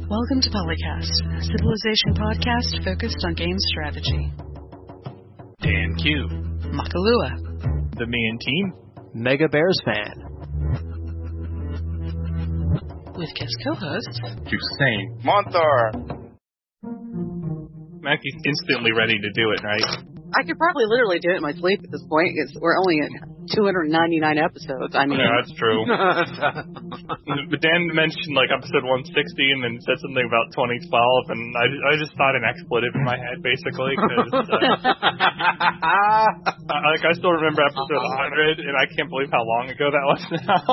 Welcome to Polycast, a Civilization podcast focused on game strategy. Dan Q. Makalua. The Me and Team. Mega Bears fan. With guest co-hosts Hussein. Monthar. Mackie's instantly ready to do it, right? I could probably literally do it in my sleep at this point. We're only at 299 episodes. I mean, yeah, that's true. But Dan mentioned like episode 160 and then said something about 2012, and I just thought an expletive in my head basically because I still remember episode 100, and I can't believe how long ago that was now.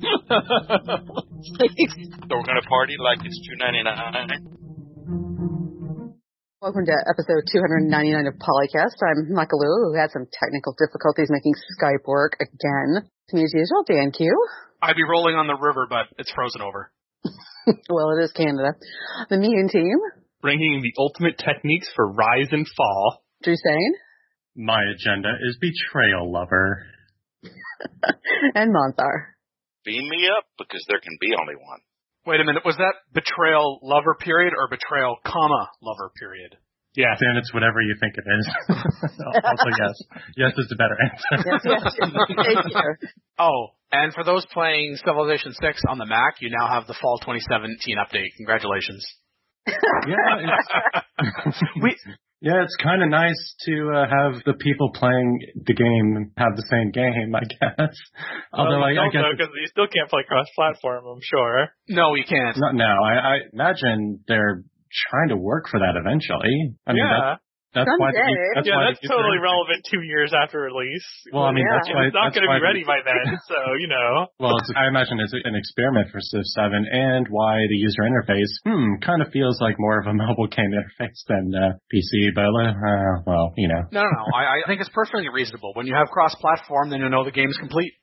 So we're gonna party like it's 299. welcome to episode 299 of Polycast. I'm Makalua, who had some technical difficulties making Skype work again. To me as usual, Dan Q. I'd be rolling on the river, but it's frozen over. Well, it is Canada. The Me and Team. Bringing the ultimate techniques for rise and fall. Hussein. My agenda is Betrayal Lover. And Monthar. Beam me up, because there can be only one. Wait a minute, was that betrayal lover period or betrayal comma lover period? Yes. And it's whatever you think it is. Also, yes. Yes is the better answer. Yes. Thank you. Oh, and for those playing Civilization 6 on the Mac, you now have the Fall 2017 update. Congratulations. Yeah, it's kind of nice to have the people playing the game have the same game, I guess. Although I guess because you still can't play cross-platform, I'm sure. No, you can't. Not now. I imagine they're trying to work for that eventually. I mean, that's why. That's totally relevant 2 years after release. Well, I mean, that's why it's not going to be ready by then. So Well, I imagine it's an experiment for Civ 7, and why the user interface kind of feels like more of a mobile game interface than PC. But well, No. I think it's perfectly reasonable. When you have cross-platform, then you know the game's complete.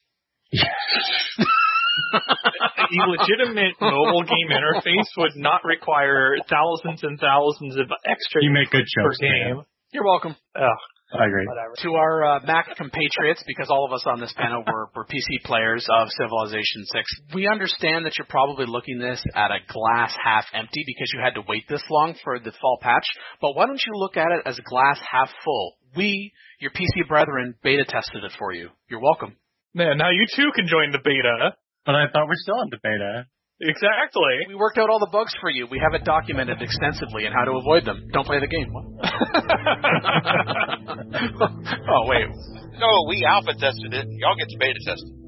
A legitimate mobile game interface would not require thousands and thousands of extra. You make good jokes per game. man. You're welcome. I agree. Whatever. To our Mac compatriots, because all of us on this panel were PC players of Civilization 6, we understand that you're probably looking this at a glass half empty because you had to wait this long for the fall patch, but why don't you look at it as a glass half full? We, your PC brethren, beta tested it for you. You're welcome. Man, now you too can join the beta. But I thought we're still in the beta. Exactly. We worked out all the bugs for you. We have it documented extensively and how to avoid them. Don't play the game. Oh, wait. No, we alpha tested it. Y'all get to beta test it.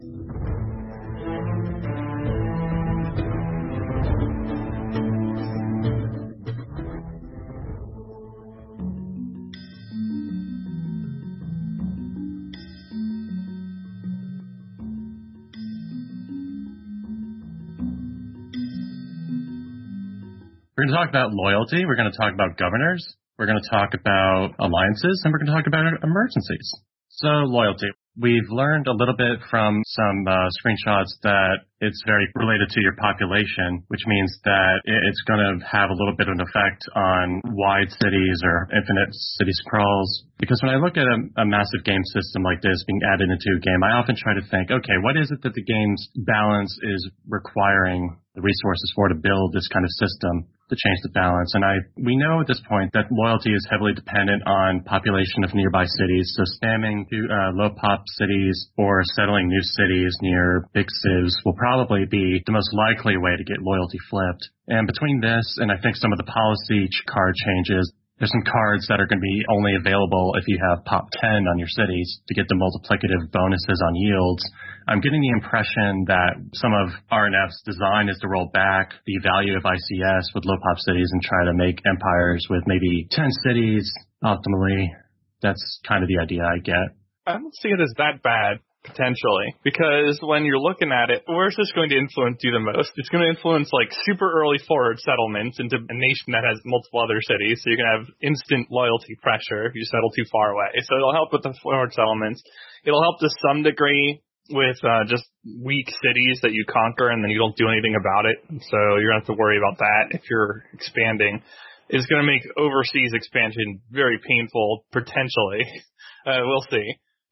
We're going to talk about loyalty. We're going to talk about governors. We're going to talk about alliances, and we're going to talk about emergencies. So loyalty. We've learned a little bit from some screenshots that it's very related to your population, which means that it's going to have a little bit of an effect on wide cities or infinite city scrolls. Because when I look at a massive game system like this being added into a game, I often try to think, okay, what is it that the game's balance is requiring the resources for to build this kind of system to change the balance? And we know at this point that loyalty is heavily dependent on population of nearby cities. So spamming to low pop cities or settling new cities near big civs will probably be the most likely way to get loyalty flipped. And between this and I think some of the policy card changes, there's some cards that are going to be only available if you have pop 10 on your cities to get the multiplicative bonuses on yields. I'm getting the impression that some of RNF's design is to roll back the value of ICS with low pop cities and try to make empires with maybe 10 cities optimally. That's kind of the idea I get. I don't see it as that bad, potentially, because when you're looking at it, where's this going to influence you the most? It's going to influence like super early forward settlements into a nation that has multiple other cities, so you're going to have instant loyalty pressure if you settle too far away. So it'll help with the forward settlements. It'll help to some degree with just weak cities that you conquer and then you don't do anything about it. So you're going to have to worry about that if you're expanding. It's going to make overseas expansion very painful, potentially. We'll see.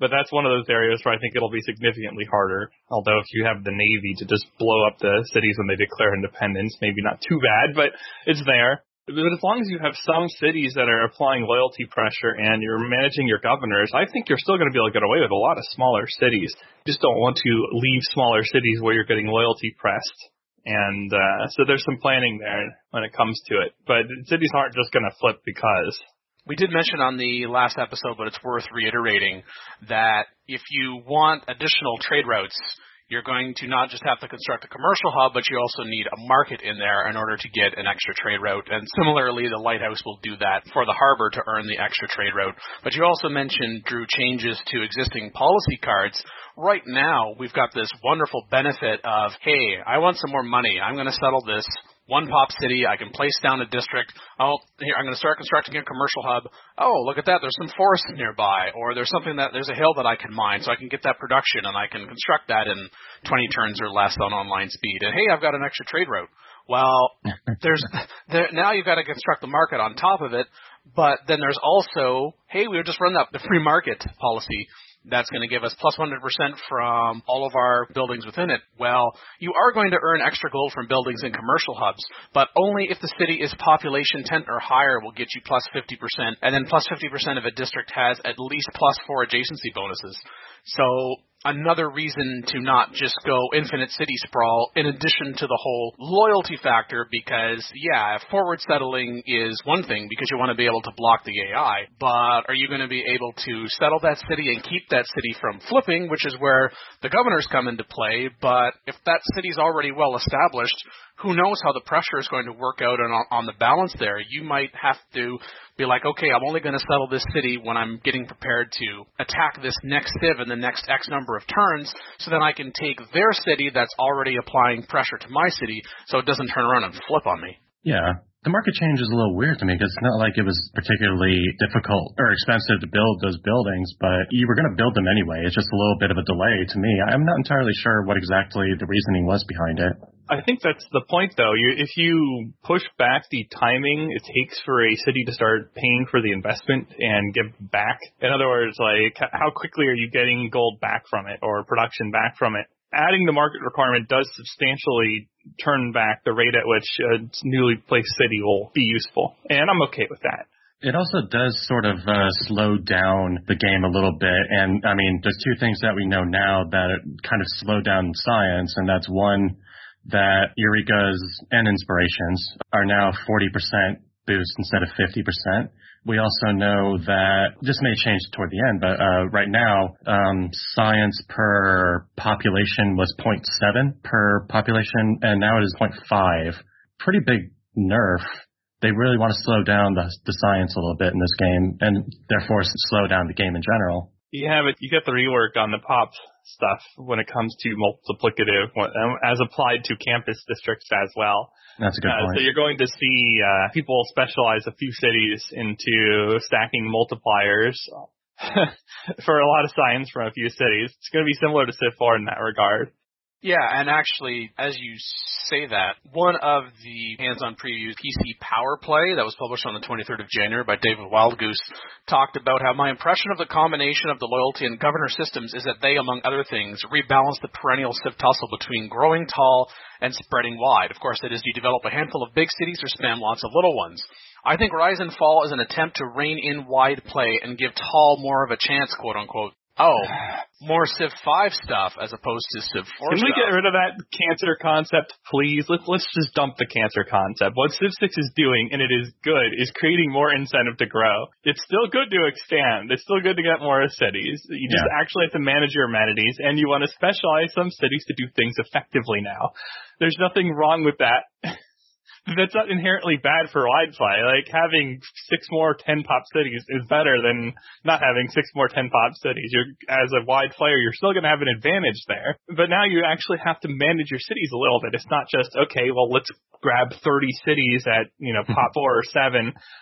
But that's one of those areas where I think it'll be significantly harder. Although if you have the Navy to just blow up the cities when they declare independence, maybe not too bad, but it's there. But as long as you have some cities that are applying loyalty pressure and you're managing your governors, I think you're still going to be able to get away with a lot of smaller cities. You just don't want to leave smaller cities where you're getting loyalty pressed. And so there's some planning there when it comes to it. But cities aren't just going to flip because. We did mention on the last episode, but it's worth reiterating, that if you want additional trade routes, you're going to not just have to construct a commercial hub, but you also need a market in there in order to get an extra trade route. And similarly, the lighthouse will do that for the harbor to earn the extra trade route. But you also mentioned, Drew, changes to existing policy cards. Right now, we've got this wonderful benefit of, hey, I want some more money. I'm going to settle this one pop city. I can place down a district. Oh, here, I'm going to start constructing a commercial hub. Oh, look at that. There's some forest nearby, or there's a hill that I can mine, so I can get that production, and I can construct that in 20 turns or less on online speed. And hey, I've got an extra trade route. Well, now you've got to construct the market on top of it, but then there's also, hey, we just run the free market policy. That's going to give us plus 100% from all of our buildings within it. Well, you are going to earn extra gold from buildings in commercial hubs, but only if the city is population 10 or higher will get you plus 50%, and then plus 50% of a district has at least plus 4 adjacency bonuses. So another reason to not just go infinite city sprawl in addition to the whole loyalty factor, because, yeah, forward settling is one thing because you want to be able to block the AI, but are you going to be able to settle that city and keep that city from flipping, which is where the governors come into play? But if that city's already well established, who knows how the pressure is going to work out on the balance there. You might have to be like, okay, I'm only going to settle this city when I'm getting prepared to attack this next civ in the next X number of turns, so then I can take their city that's already applying pressure to my city so it doesn't turn around and flip on me. Yeah. The market change is a little weird to me because it's not like it was particularly difficult or expensive to build those buildings, but you were going to build them anyway. It's just a little bit of a delay to me. I'm not entirely sure what exactly the reasoning was behind it. I think that's the point, though. If you push back the timing it takes for a city to start paying for the investment and give back, in other words, like how quickly are you getting gold back from it or production back from it? Adding the market requirement does substantially turn back the rate at which a newly placed city will be useful, and I'm okay with that. It also does sort of slow down the game a little bit, and I mean, there's two things that we know now that kind of slow down science, and that's one, that Eureka's and Inspirations are now 40% boost instead of 50%. We also know that this may change toward the end, but right now, science per population was 0.7 per population, and now it is 0.5. Pretty big nerf. They really want to slow down the science a little bit in this game, and therefore slow down the game in general. You get the rework on the pop stuff when it comes to multiplicative, as applied to campus districts as well. That's a good point. So you're going to see people specialize a few cities into stacking multipliers for a lot of science from a few cities. It's going to be similar to Civ 4 in that regard. Yeah, and actually, as you say that, one of the hands-on previews, PC Power Play, that was published on the 23rd of January by David Wildgoose, talked about how my impression of the combination of the loyalty and governor systems is that they, among other things, rebalance the perennial civ tussle between growing tall and spreading wide. Of course, that is, do you develop a handful of big cities or spam lots of little ones? I think Rise and Fall is an attempt to rein in wide play and give tall more of a chance, quote-unquote. Oh, more Civ 5 stuff as opposed to Civ 4 stuff. Can we get rid of that cancer concept, please? Let's just dump the cancer concept. What Civ 6 is doing, and it is good, is creating more incentive to grow. It's still good to expand. It's still good to get more cities. You just actually have to manage your amenities, and you want to specialize some cities to do things effectively now. There's nothing wrong with that. That's not inherently bad for wide play. Like, having 6 more 10-pop cities is better than not having 6 more 10-pop cities. As a wide player, you're still going to have an advantage there. But now you actually have to manage your cities a little bit. It's not just, okay, well, let's grab 30 cities at, pop 4 or 7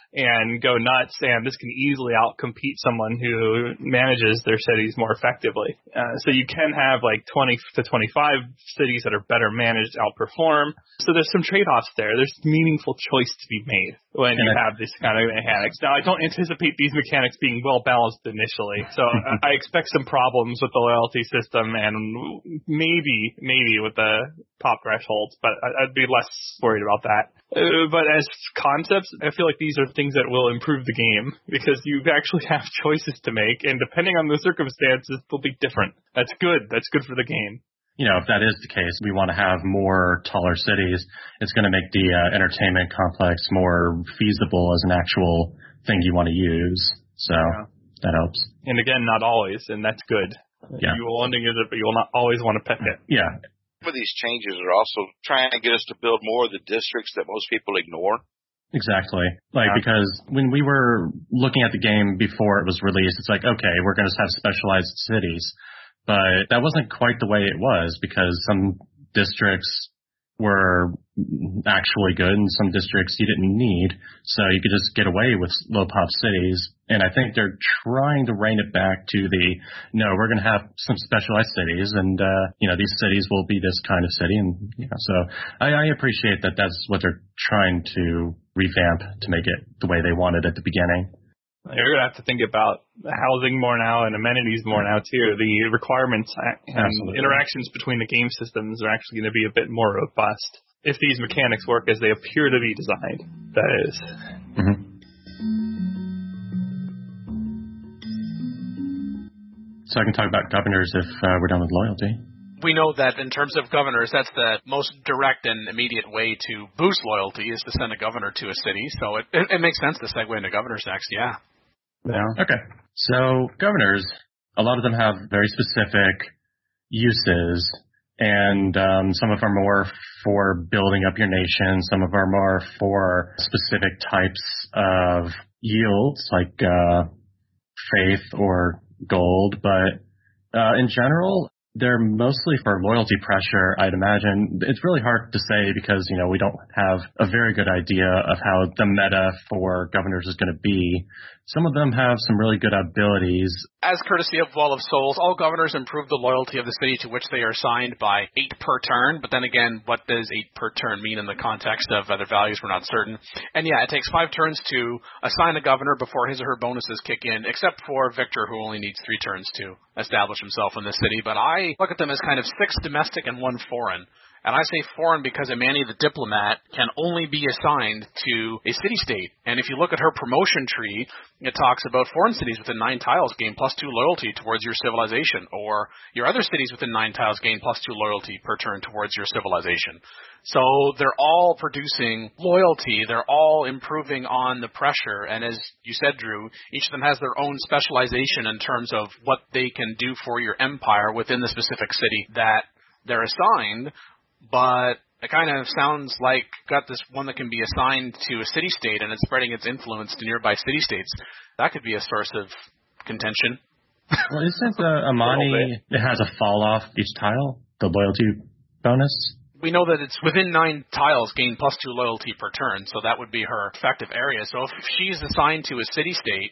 and go nuts, and this can easily outcompete someone who manages their cities more effectively. So you can have like 20 to 25 cities that are better managed outperform. So there's some trade-offs there. There's meaningful choice to be made when you have this kind of mechanics. Now, I don't anticipate these mechanics being well balanced initially, so I expect some problems with the loyalty system and maybe with the pop thresholds, but I'd be less worried about that. But as concepts, I feel like these are things that will improve the game because you actually have choices to make, and depending on the circumstances, they'll be different. That's good. That's good for the game. You know, if that is the case, we want to have more taller cities. It's going to make the entertainment complex more feasible as an actual thing you want to use. So that helps. And again, not always, and that's good. Yeah. You will want to use it, but you will not always want to pet it. Yeah. Some of these changes are also trying to get us to build more of the districts that most people ignore. Exactly. Because when we were looking at the game before it was released, it's like, okay, we're going to have specialized cities. But that wasn't quite the way it was because some districts were actually good and some districts you didn't need. So you could just get away with low pop cities. And I think they're trying to rein it back to we're going to have some specialized cities and, these cities will be this kind of city. And, so I appreciate that that's what they're trying to revamp to make it the way they wanted at the beginning. You're going to have to think about housing more now and amenities more now, too. The requirements and interactions between the game systems are actually going to be a bit more robust if these mechanics work as they appear to be designed, that is. Mm-hmm. So I can talk about governors if we're done with loyalty. We know that in terms of governors, that's the most direct and immediate way to boost loyalty is to send a governor to a city. So it makes sense to segue into governors next, yeah. Okay. So governors, a lot of them have very specific uses, and some of them are more for building up your nation. Some of them are more for specific types of yields, like faith or gold. But in general, they're mostly for loyalty pressure, I'd imagine. It's really hard to say because, we don't have a very good idea of how the meta for governors is going to be. Some of them have some really good abilities. As courtesy of Wall of Souls, all governors improve the loyalty of the city to which they are assigned by 8 per turn. But then again, what does 8 per turn mean in the context of other values? We're not certain. And yeah, it takes 5 turns to assign a governor before his or her bonuses kick in, except for Victor, who only needs 3 turns to establish himself in the city. But I look at them as kind of 6 domestic and 1 foreign. And I say foreign because Amani the Diplomat can only be assigned to a city-state. And if you look at her promotion tree, it talks about foreign cities within 9 tiles gain +2 loyalty towards your civilization, or your other cities within 9 tiles gain +2 loyalty per turn towards your civilization. So they're all producing loyalty. They're all improving on the pressure. And as you said, Drew, each of them has their own specialization in terms of what they can do for your empire within the specific city that they're assigned. But it kind of sounds like got this one that can be assigned to a city-state and it's spreading its influence to nearby city-states. That could be a source of contention. Well, isn't Amani, it has a fall-off each tile, the loyalty bonus? We know that it's within 9 tiles gain +2 loyalty per turn, so that would be her effective area. So if she's assigned to a city-state,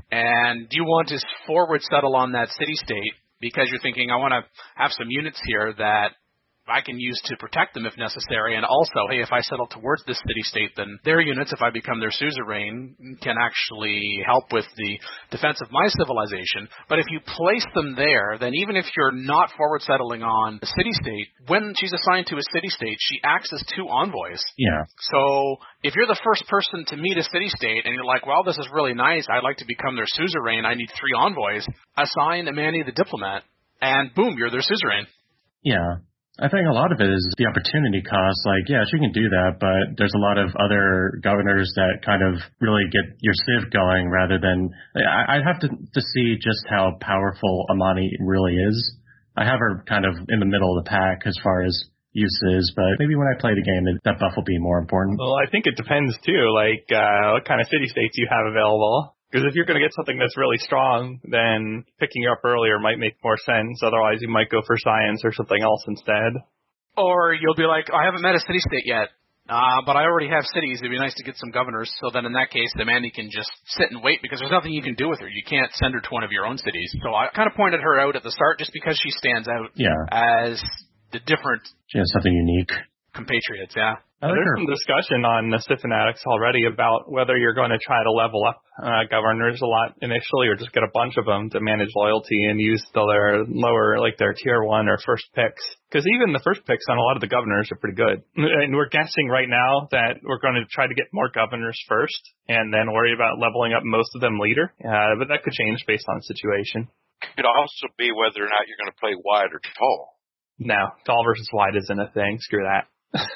and you want to forward settle on that city-state because you're thinking, I want to have some units here that I can use to protect them if necessary, and also, hey, if I settle towards this city-state, then their units, if I become their suzerain, can actually help with the defense of my civilization. But if you place them there, then even if you're not forward settling on the city-state, when she's assigned to a city-state, she acts as 2 envoys. Yeah. So if you're the first person to meet a city-state, and you're like, well, this is really nice, I'd like to become their suzerain, I need 3 envoys, assign Amani the Diplomat, and boom, you're their suzerain. Yeah. I think a lot of it is the opportunity cost. Like, yeah, she can do that, but there's a lot of other governors that kind of really get your civ going rather than... I'd have to see just how powerful Amani really is. I have her kind of in the middle of the pack as far as uses, but maybe when I play the game, that buff will be more important. Well, I think it depends, too, like what kind of city-states you have available. Because if you're going to get something that's really strong, then picking you up earlier might make more sense. Otherwise, you might go for science or something else instead. Or you'll be like, I haven't met a city-state yet. but I already have cities. It'd be nice to get some governors. So then in that case, the Mandy can just sit and wait because there's nothing you can do with her. You can't send her to one of your own cities. So I kind of pointed her out at the start just because she stands out as the different. She has something unique. Compatriots, yeah. There's some discussion on the Civ Fanatics already about whether you're going to try to level up governors a lot initially or just get a bunch of them to manage loyalty and use their lower, like their tier 1 or first picks. Because even the first picks on a lot of the governors are pretty good. And we're guessing right now that we're going to try to get more governors first and then worry about leveling up most of them later. But that could change based on the situation. It could also be whether or not you're going to play wide or tall. No, tall versus wide isn't a thing. Screw that.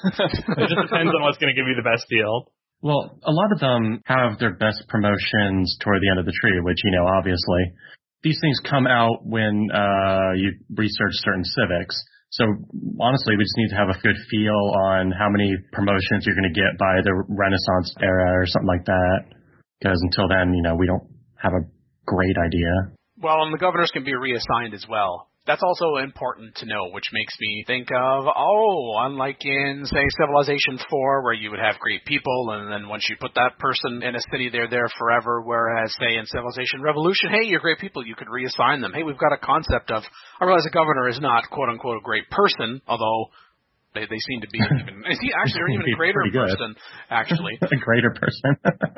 It just depends on what's going to give you the best field. Well, a lot of them have their best promotions toward the end of the tree, which, obviously. These things come out when you research certain civics. So, honestly, we just need to have a good feel on how many promotions you're going to get by the Renaissance era or something like that. Because until then, we don't have a great idea. Well, and the governors can be reassigned as well. That's also important to know, which makes me think of, unlike in, say, Civilization 4, where you would have great people, and then once you put that person in a city, they're there forever, whereas, say, in Civilization Revolution, hey, you're great people, you could reassign them. Hey, we've got a concept of, I realize a governor is not, quote-unquote, a great person, although they seem to be even, they're even a greater person, actually. A greater person.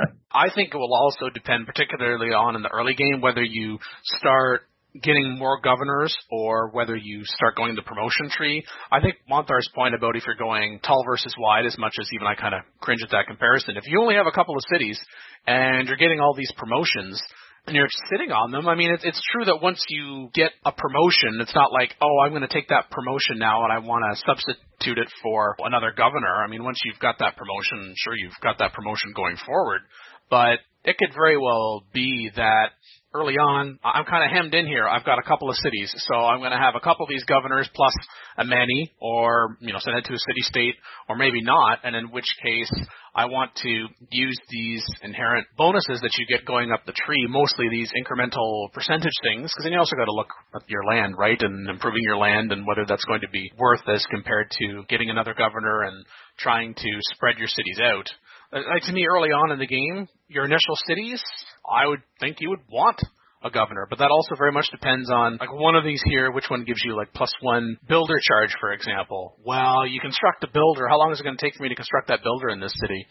I think it will also depend, particularly on in the early game, whether you start getting more governors or whether you start going the promotion tree. I think Monthar's point about if you're going tall versus wide, as much as even I kind of cringe at that comparison, if you only have a couple of cities and you're getting all these promotions and you're sitting on them, I mean, it's true that once you get a promotion, it's not like, I'm going to take that promotion now and I want to substitute it for another governor. I mean, once you've got that promotion, sure, you've got that promotion going forward, but it could very well be that early on, I'm kind of hemmed in here. I've got a couple of cities, so I'm going to have a couple of these governors plus a many, or, send it to a city-state, or maybe not, and in which case I want to use these inherent bonuses that you get going up the tree, mostly these incremental percentage things, because then you also got to look at your land, right, and improving your land and whether that's going to be worth as compared to getting another governor and trying to spread your cities out. To me, early on in the game, your initial cities, I would think you would want a governor, but that also very much depends on, like, one of these here, which one gives you, like, +1 builder charge, for example. Well, you construct a builder. How long is it going to take for me to construct that builder in this city?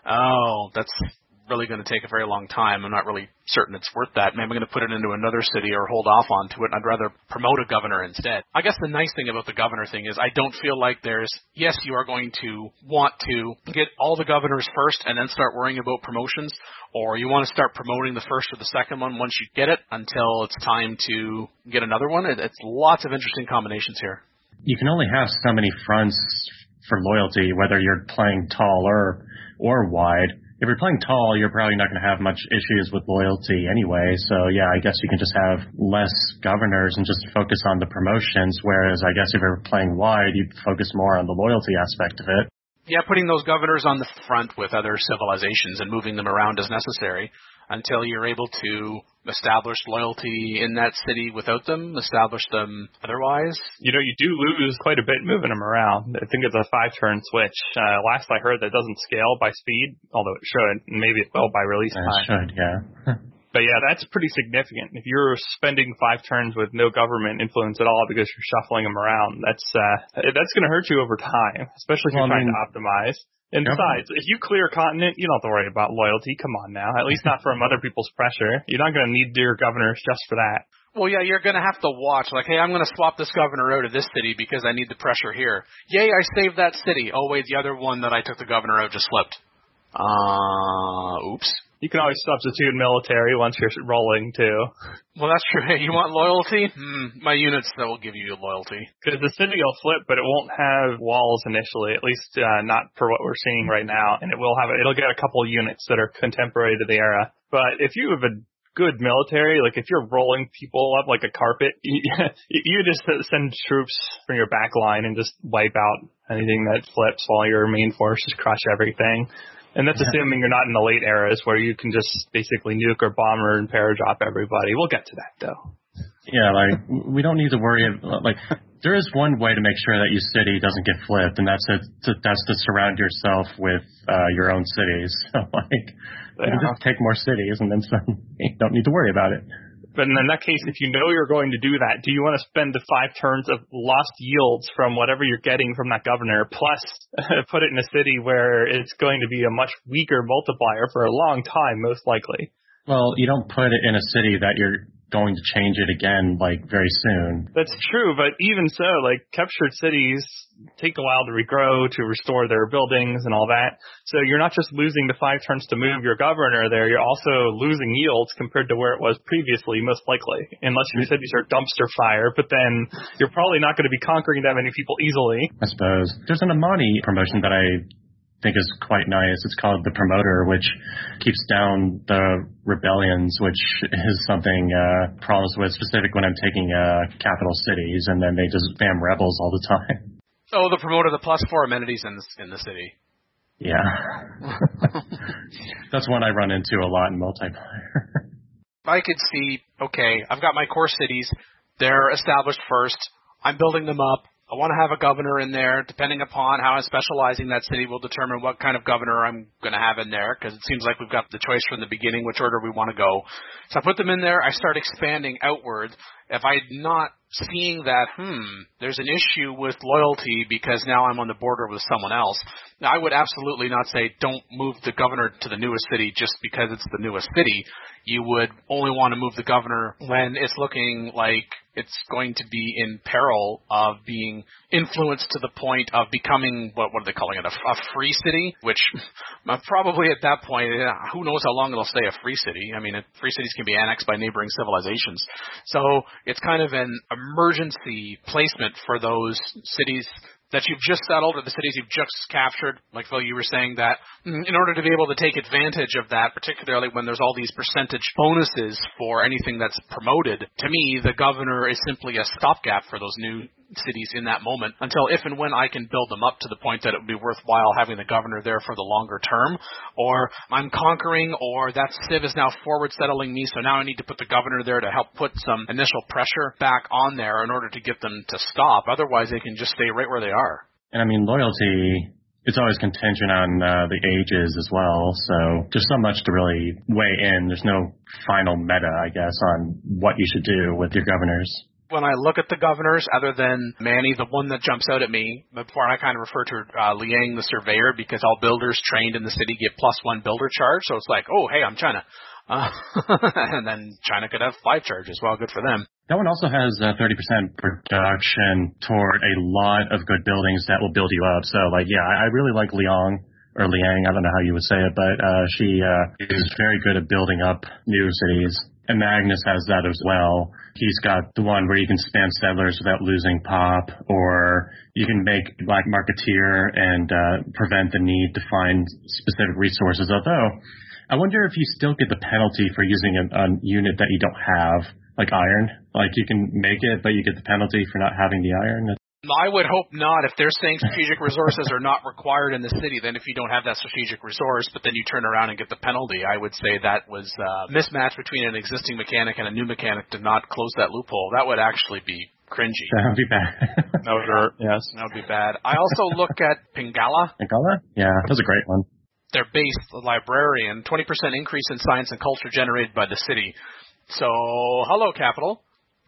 Oh, that's really going to take a very long time. I'm not really certain it's worth that. Maybe I'm going to put it into another city or hold off onto it, and I'd rather promote a governor instead. I guess the nice thing about the governor thing is I don't feel like yes, you are going to want to get all the governors first and then start worrying about promotions, or you want to start promoting the first or the second one once you get it until it's time to get another one. It's lots of interesting combinations here. You can only have so many fronts for loyalty, whether you're playing tall or wide. If you're playing tall, you're probably not going to have much issues with loyalty anyway. So, yeah, I guess you can just have less governors and just focus on the promotions, whereas I guess if you're playing wide, you'd focus more on the loyalty aspect of it. Yeah, putting those governors on the front with other civilizations and moving them around as necessary until you're able to establish loyalty in that city without them, establish them otherwise. You do lose quite a bit moving them around. I think it's a 5-turn switch. Last I heard, that doesn't scale by speed, although it should, and maybe it will by release time. It should, yeah. But yeah, that's pretty significant. If you're spending 5 turns with no government influence at all because you're shuffling them around, that's going to hurt you over time, especially if you're trying to optimize. And besides, if you clear a continent, you don't have to worry about loyalty. Come on now. At least not from other people's pressure. You're not going to need your governors just for that. Well, yeah, you're going to have to watch, like, hey, I'm going to swap this governor out of this city because I need the pressure here. Yay, I saved that city. Oh, wait, the other one that I took the governor out just slipped. Oops. You can always substitute military once you're rolling, too. Well, that's true. Hey, you want loyalty? My units that will give you loyalty. Because the city will flip, but it won't have walls initially, at least not for what we're seeing right now. And it'll get a couple of units that are contemporary to the era. But if you have a good military, like if you're rolling people up like a carpet, you just send troops from your back line and just wipe out anything that flips while your main forces crush everything. And that's assuming you're not in the late eras where you can just basically nuke or bomber and paradrop everybody. We'll get to that, though. Yeah, like, we don't need to worry, like, There is one way to make sure that your city doesn't get flipped, and that's to surround yourself with your own cities. So, you just take more cities, and then you don't need to worry about it. But in that case, if you know you're going to do that, do you want to spend the 5 turns of lost yields from whatever you're getting from that governor, plus put it in a city where it's going to be a much weaker multiplier for a long time, most likely? Well, you don't put it in a city that you're going to change it again, very soon. That's true, but even so, captured cities take a while to regrow, to restore their buildings and all that. So you're not just losing the 5 turns to move your governor there, you're also losing yields compared to where it was previously, most likely. Unless your cities are dumpster fire, but then you're probably not going to be conquering that many people easily. I suppose. There's an Amani promotion that I think is quite nice. It's called the Promoter, which keeps down the rebellions, which is something problems with specific when I'm taking capital cities, and then they just spam rebels all the time. Oh, the Promoter, the +4 amenities in the city. Yeah. That's one I run into a lot in multiplayer. I could see, okay, I've got my core cities. They're established first. I'm building them up. I want to have a governor in there. Depending upon how I'm specializing that city will determine what kind of governor I'm going to have in there, because it seems like we've got the choice from the beginning which order we want to go. So I put them in there. I start expanding outward. If I'm not seeing that, there's an issue with loyalty because now I'm on the border with someone else, now, I would absolutely not say don't move the governor to the newest city just because it's the newest city. You would only want to move the governor when it's looking like it's going to be in peril of being influenced to the point of becoming, what are they calling it, a free city, which probably at that point, who knows how long it'll stay a free city. I mean, free cities can be annexed by neighboring civilizations. So it's kind of an emergency placement for those cities that you've just settled or the cities you've just captured. Like, Phil, you were saying that in order to be able to take advantage of that, particularly when there's all these percentage bonuses for anything that's promoted, to me, the governor is simply a stopgap for those new cities in that moment until if and when I can build them up to the point that it would be worthwhile having the governor there for the longer term, or I'm conquering, or that civ is now forward settling me, so now I need to put the governor there to help put some initial pressure back on there in order to get them to stop. Otherwise, they can just stay right where they are. And I mean, loyalty, it's always contingent on the ages as well, so there's so much to really weigh in. There's no final meta, I guess, on what you should do with your governors. When I look at the governors, other than Manny, the one that jumps out at me, before I kind of refer to Liang the Surveyor, because all builders trained in the city get +1 builder charge, so it's like, oh, hey, I'm China. And then China could have 5 charges. Well, good for them. That one also has 30% production toward a lot of good buildings that will build you up. So, I really like Liang, I don't know how you would say it, but she is very good at building up new cities. And Magnus has that as well. He's got the one where you can spam settlers without losing pop, or you can make Black Marketeer and prevent the need to find specific resources. Although, I wonder if you still get the penalty for using a unit that you don't have, like iron. You can make it, but you get the penalty for not having the iron. I would hope not. If they're saying strategic resources are not required in the city, then if you don't have that strategic resource, but then you turn around and get the penalty, I would say that was a mismatch between an existing mechanic and a new mechanic to not close that loophole. That would actually be cringy. That would be bad. That would hurt, yes. That would be bad. I also look at Pingala. Pingala? Yeah, that's a great one. Their base, the librarian, 20% increase in science and culture generated by the city. So, hello, Capital.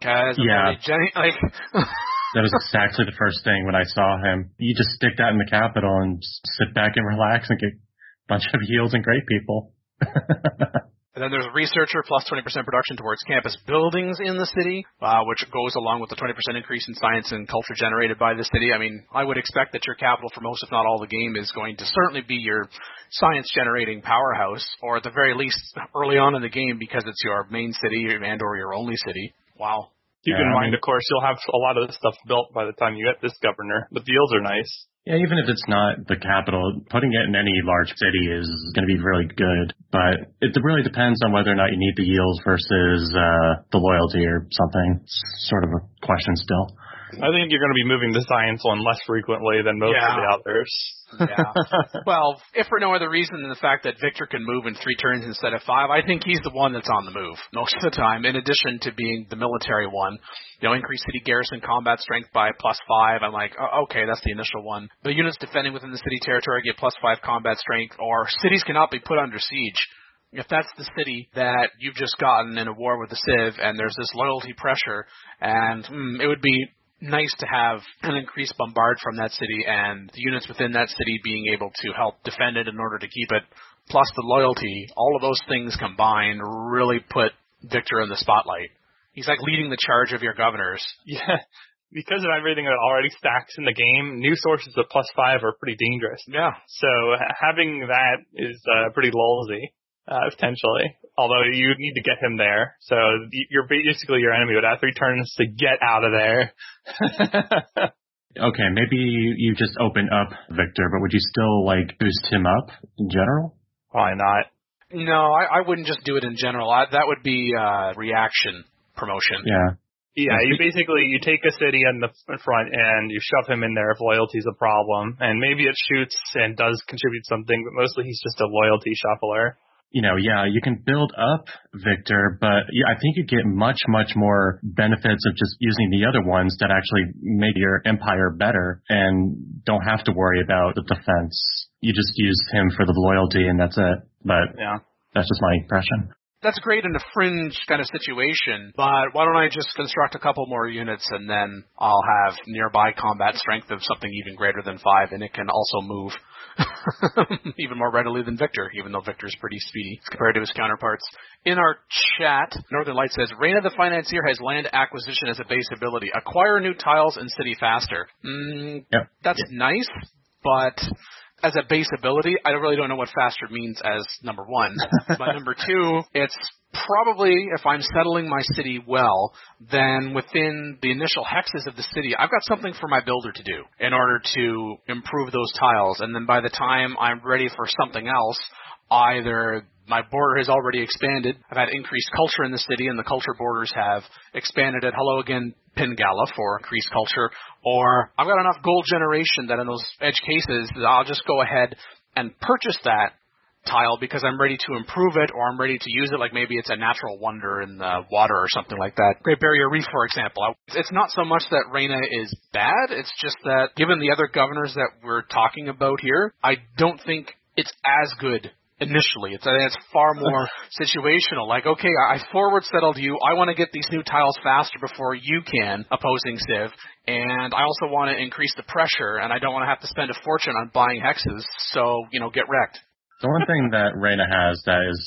That was exactly the first thing when I saw him. You just stick that in the capital and just sit back and relax and get a bunch of yields and great people. And then there's a researcher plus 20% production towards campus buildings in the city, which goes along with the 20% increase in science and culture generated by the city. I mean, I would expect that your capital for most, if not all, the game is going to certainly be your science-generating powerhouse, or at the very least early on in the game because it's your main city and or your only city. Wow. Keep in mind, of course, you'll have a lot of this stuff built by the time you get this governor. The deals are nice. Yeah, even if it's not the capital, putting it in any large city is going to be really good. But it really depends on whether or not you need the yields versus the loyalty or something. It's sort of a question still. I think you're going to be moving the science one less frequently than most of the others. Yeah. Well, if for no other reason than the fact that Victor can move in 3 turns instead of 5, I think he's the one that's on the move most of the time, in addition to being the military one. Increase city garrison combat strength by +5. I'm like, okay, that's the initial one. The units defending within the city territory get +5 combat strength, or cities cannot be put under siege. If that's the city that you've just gotten in a war with the Civ, and there's this loyalty pressure, and it would be nice to have an increased bombard from that city, and the units within that city being able to help defend it in order to keep it, plus the loyalty, all of those things combined really put Victor in the spotlight. He's like leading the charge of your governors. Yeah, because of everything that already stacks in the game, new sources of +5 are pretty dangerous. Yeah. So having that is pretty lousy. Potentially, although you need to get him there. So you're basically your enemy would have 3 turns to get out of there. Okay, maybe you just open up Victor, but would you still boost him up in general? Why not? No, I wouldn't just do it in general. That would be reaction promotion. Yeah. Yeah, you take a city in the front and you shove him in there if loyalty's a problem, and maybe it shoots and does contribute something, but mostly he's just a loyalty shuffler. You can build up Victor, but I think you get much, much more benefits of just using the other ones that actually make your empire better and don't have to worry about the defense. You just use him for the loyalty and that's it. But yeah, that's just my impression. That's great in a fringe kind of situation, but why don't I just construct a couple more units and then I'll have nearby combat strength of something even greater than 5, and it can also move even more readily than Victor, even though Victor's pretty speedy compared to his counterparts. In our chat, Northern Light says, Reina the Financier has land acquisition as a base ability. Acquire new tiles and city faster. Yep. That's nice, but as a base ability, I really don't know what faster means as number 1. But number 2, it's probably, if I'm settling my city well, then within the initial hexes of the city, I've got something for my builder to do in order to improve those tiles. And then by the time I'm ready for something else, either my border has already expanded, I've had increased culture in the city, and the culture borders have expanded at hello again Pingala for increased culture, or I've got enough gold generation that in those edge cases, I'll just go ahead and purchase that tile because I'm ready to improve it, or I'm ready to use it, like maybe it's a natural wonder in the water or something like that. Great Barrier Reef, for example. It's not so much that Reina is bad, it's just that given the other governors that we're talking about here, I don't think it's as good initially. It's far more situational. Like, okay, I forward settled you. I want to get these new tiles faster before you can, opposing Civ. And I also want to increase the pressure, and I don't want to have to spend a fortune on buying hexes. So, get wrecked. The one thing that Reina has that is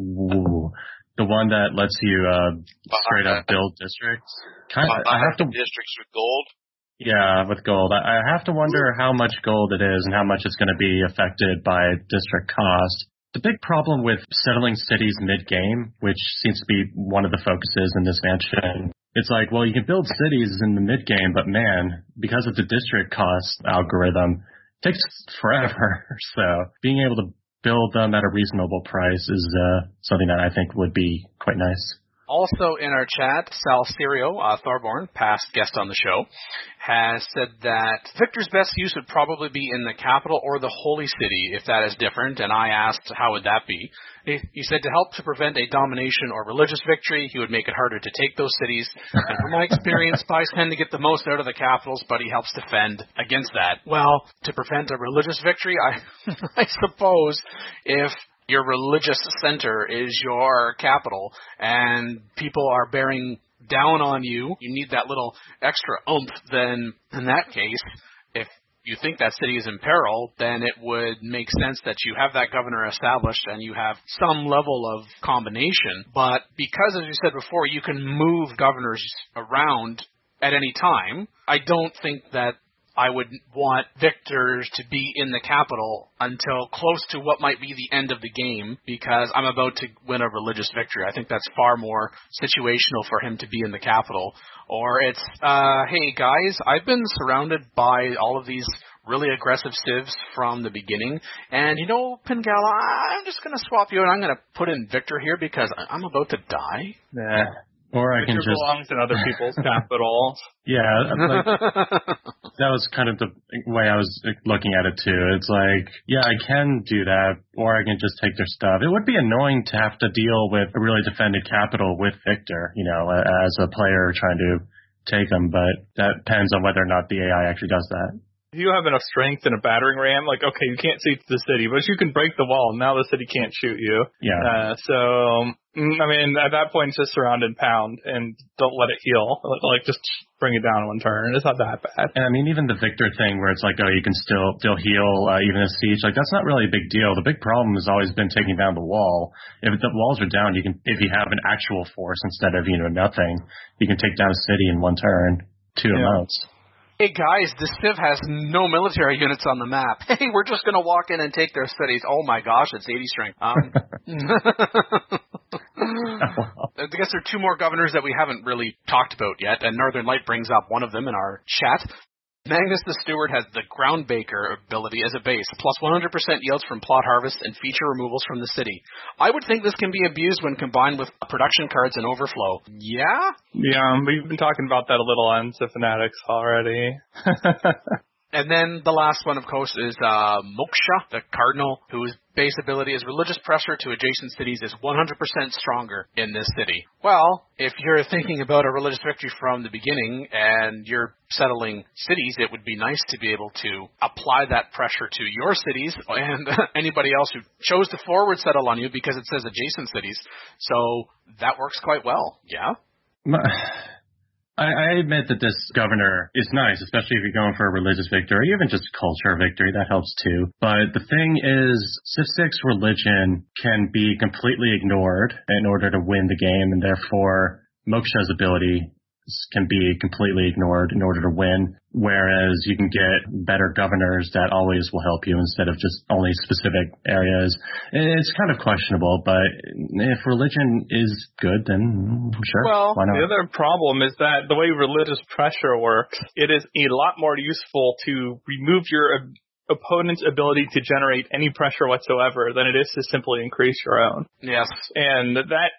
the one that lets you straight up build districts. I have to districts with gold. Yeah, with gold. I have to wonder how much gold it is and how much it's going to be affected by district cost. The big problem with settling cities mid-game, which seems to be one of the focuses in this mansion, it's like, well, you can build cities in the mid-game, but man, because of the district cost algorithm, it takes forever. So being able to build them at a reasonable price is something that I think would be quite nice. Also in our chat, Sal Serio, Thorborn, past guest on the show, has said that Victor's best use would probably be in the capital or the Holy City, if that is different, and I asked how would that be. He said to help to prevent a domination or religious victory, he would make it harder to take those cities. And from my experience, spies tend to get the most out of the capitals, but he helps defend against that. Well, to prevent a religious victory, I suppose if your religious center is your capital and people are bearing down on you, you need that little extra oomph, then in that case, if you think that city is in peril, then it would make sense that you have that governor established and you have some level of combination. But because, as you said before, you can move governors around at any time, I don't think that I would want victors to be in the capital until close to what might be the end of the game, because I'm about to win a religious victory. I think that's far more situational for him to be in the capital. Or it's, hey guys, I've been surrounded by all of these really aggressive civs from the beginning, and Pingala, I'm just going to swap you and I'm going to put in Victor here because I'm about to die. Nah. Or I can Victor just belongs in other people's capital. Yeah, like, that was kind of the way I was looking at it too. It's like, yeah, I can do that, or I can just take their stuff. It would be annoying to have to deal with a really defended capital with Victor, as a player trying to take them, but that depends on whether or not the AI actually does that. If you have enough strength in a battering ram, like, okay, you can't see to the city, but you can break the wall. Now the city can't shoot you. Yeah. At that point, just surround and pound and don't let it heal. Like, just bring it down one turn. It's not that bad. And I mean, even the Victor thing where it's like, oh, you can still heal even a siege, like, that's not really a big deal. The big problem has always been taking down the wall. If the walls are down, if you have an actual force instead of, nothing, you can take down a city in one turn, 2 amounts. Hey guys, this Civ has no military units on the map. Hey, we're just going to walk in and take their cities. Oh my gosh, it's 80 strength. I guess there are 2 more governors that we haven't really talked about yet, and Northern Light brings up one of them in our chat. Magnus the Steward has the Groundbaker ability as a base, plus 100% yields from plot harvest and feature removals from the city. I would think this can be abused when combined with production cards and overflow. Yeah? Yeah, we've been talking about that a little on Civ Fanatics already. And then the last one, of course, is Moksha, the Cardinal, whose base ability is religious pressure to adjacent cities is 100% stronger in this city. Well, if you're thinking about a religious victory from the beginning and you're settling cities, it would be nice to be able to apply that pressure to your cities and anybody else who chose to forward settle on you because it says adjacent cities. So that works quite well, yeah? I admit that this governor is nice, especially if you're going for a religious victory, or even just culture victory. That helps too. But the thing is, Civ 6 religion can be completely ignored in order to win the game, and therefore Moksha's ability can be completely ignored in order to win, whereas you can get better governors that always will help you instead of just only specific areas. It's kind of questionable, but if religion is good, then sure, well, why not? The other problem is that the way religious pressure works, it is a lot more useful to remove your opponent's ability to generate any pressure whatsoever than it is to simply increase your own. Yes. And that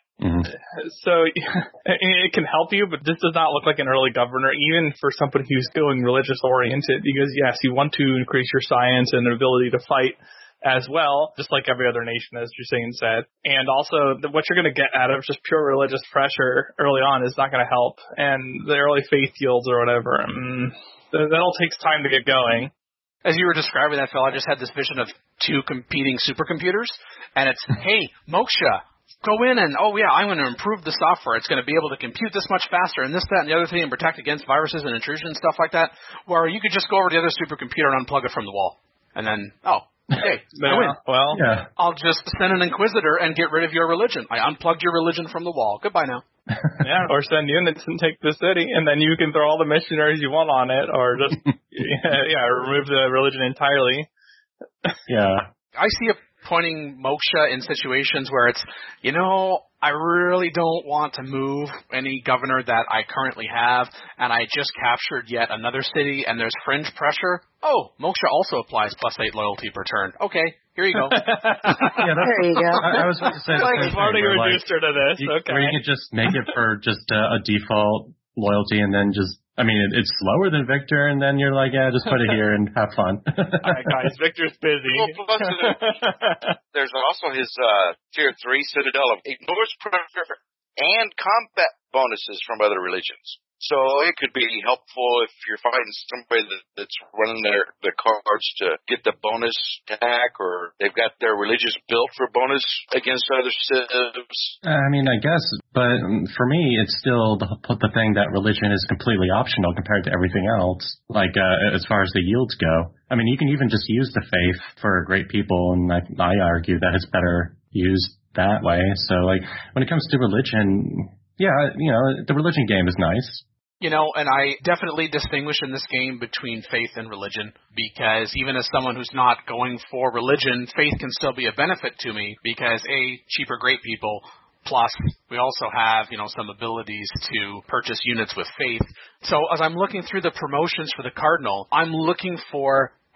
So it can help you, but this does not look like an early governor, even for somebody who's going religious oriented, because yes, you want to increase your science and ability to fight as well, just like every other nation, as Jusine said. And also, what you're going to get out of just pure religious pressure early on is not going to help. And the early faith yields or whatever, that all takes time to get going. As you were describing that, Phil, I just had this vision of 2 competing supercomputers, and it's, hey, Moksha, go in and, oh yeah, I'm going to improve the software. It's going to be able to compute this much faster and this, that, and the other thing and protect against viruses and intrusion and stuff like that, where you could just go over to the other supercomputer and unplug it from the wall. And then, hey, go in. Well, yeah. I'll just send an Inquisitor and get rid of your religion. I unplugged your religion from the wall. Goodbye now. Yeah, or send units and take the city, and then you can throw all the missionaries you want on it, or just remove the religion entirely. Yeah. I see it pointing Moksha in situations where it's, I really don't want to move any governor that I currently have, and I just captured yet another city, and there's fringe pressure. Oh, Moksha also applies +8 loyalty per turn. Okay, here you go. There you go. I was going to say like floating reducer to this. Okay. Where you could just make it for just a default loyalty, and then just, it's slower than Victor, and then you're like, yeah, just put it here and have fun. All right, guys, Victor's busy. Well, plus there's also his Tier 3 Citadel of ignores pressure and combat bonuses from other religions. So it could be helpful if you're fighting somebody that's running their cards to get the bonus attack, or they've got their religious built for bonus against other civs. I guess, but for me, it's still the thing that religion is completely optional compared to everything else, like as far as the yields go. You can even just use the faith for great people, and I argue that it's better used that way. So, when it comes to religion, the religion game is nice. And I definitely distinguish in this game between faith and religion, because even as someone who's not going for religion, faith can still be a benefit to me, because cheaper great people, plus we also have, some abilities to purchase units with faith. So as I'm looking through the promotions for the Cardinal, I'm looking for,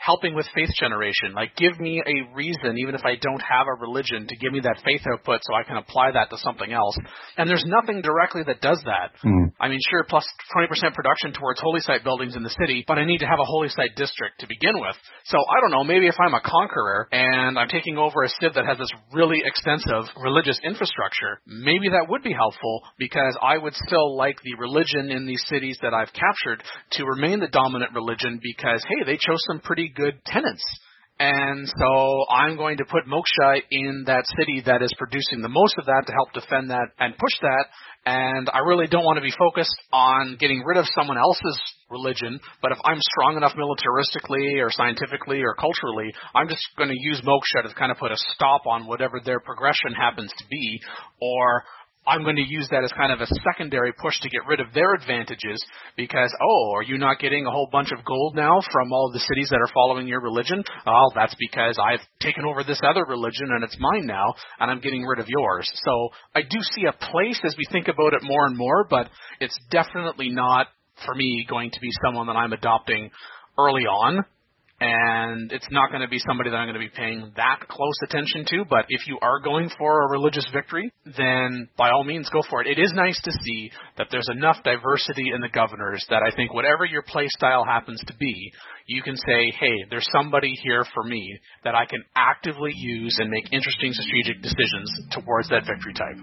helping with faith generation. Like, give me a reason, even if I don't have a religion, to give me that faith output so I can apply that to something else. And there's nothing directly that does that. I mean, sure, plus 20% production towards holy site buildings in the city, but I need to have a holy site district to begin with. So I don't know, maybe if I'm a conqueror and I'm taking over a civ that has this really extensive religious infrastructure, maybe that would be helpful, because I would still like the religion in these cities that I've captured to remain the dominant religion, because, hey, they chose some pretty good tenants. And so I'm going to put Moksha in that city that is producing the most of that to help defend that and push that. And I really don't want to be focused on getting rid of someone else's religion, but if I'm strong enough militaristically or scientifically or culturally, I'm just going to use Moksha to kind of put a stop on whatever their progression happens to be, or I'm going to use that as kind of a secondary push to get rid of their advantages because, are you not getting a whole bunch of gold now from all the cities that are following your religion? Oh, that's because I've taken over this other religion and it's mine now, and I'm getting rid of yours. So I do see a place as we think about it more and more, but it's definitely not, for me, going to be someone that I'm adopting early on. And it's not going to be somebody that I'm going to be paying that close attention to. But if you are going for a religious victory, then by all means go for it. It is nice to see that there's enough diversity in the governors that I think whatever your play style happens to be, you can say, hey, there's somebody here for me that I can actively use and make interesting strategic decisions towards that victory type.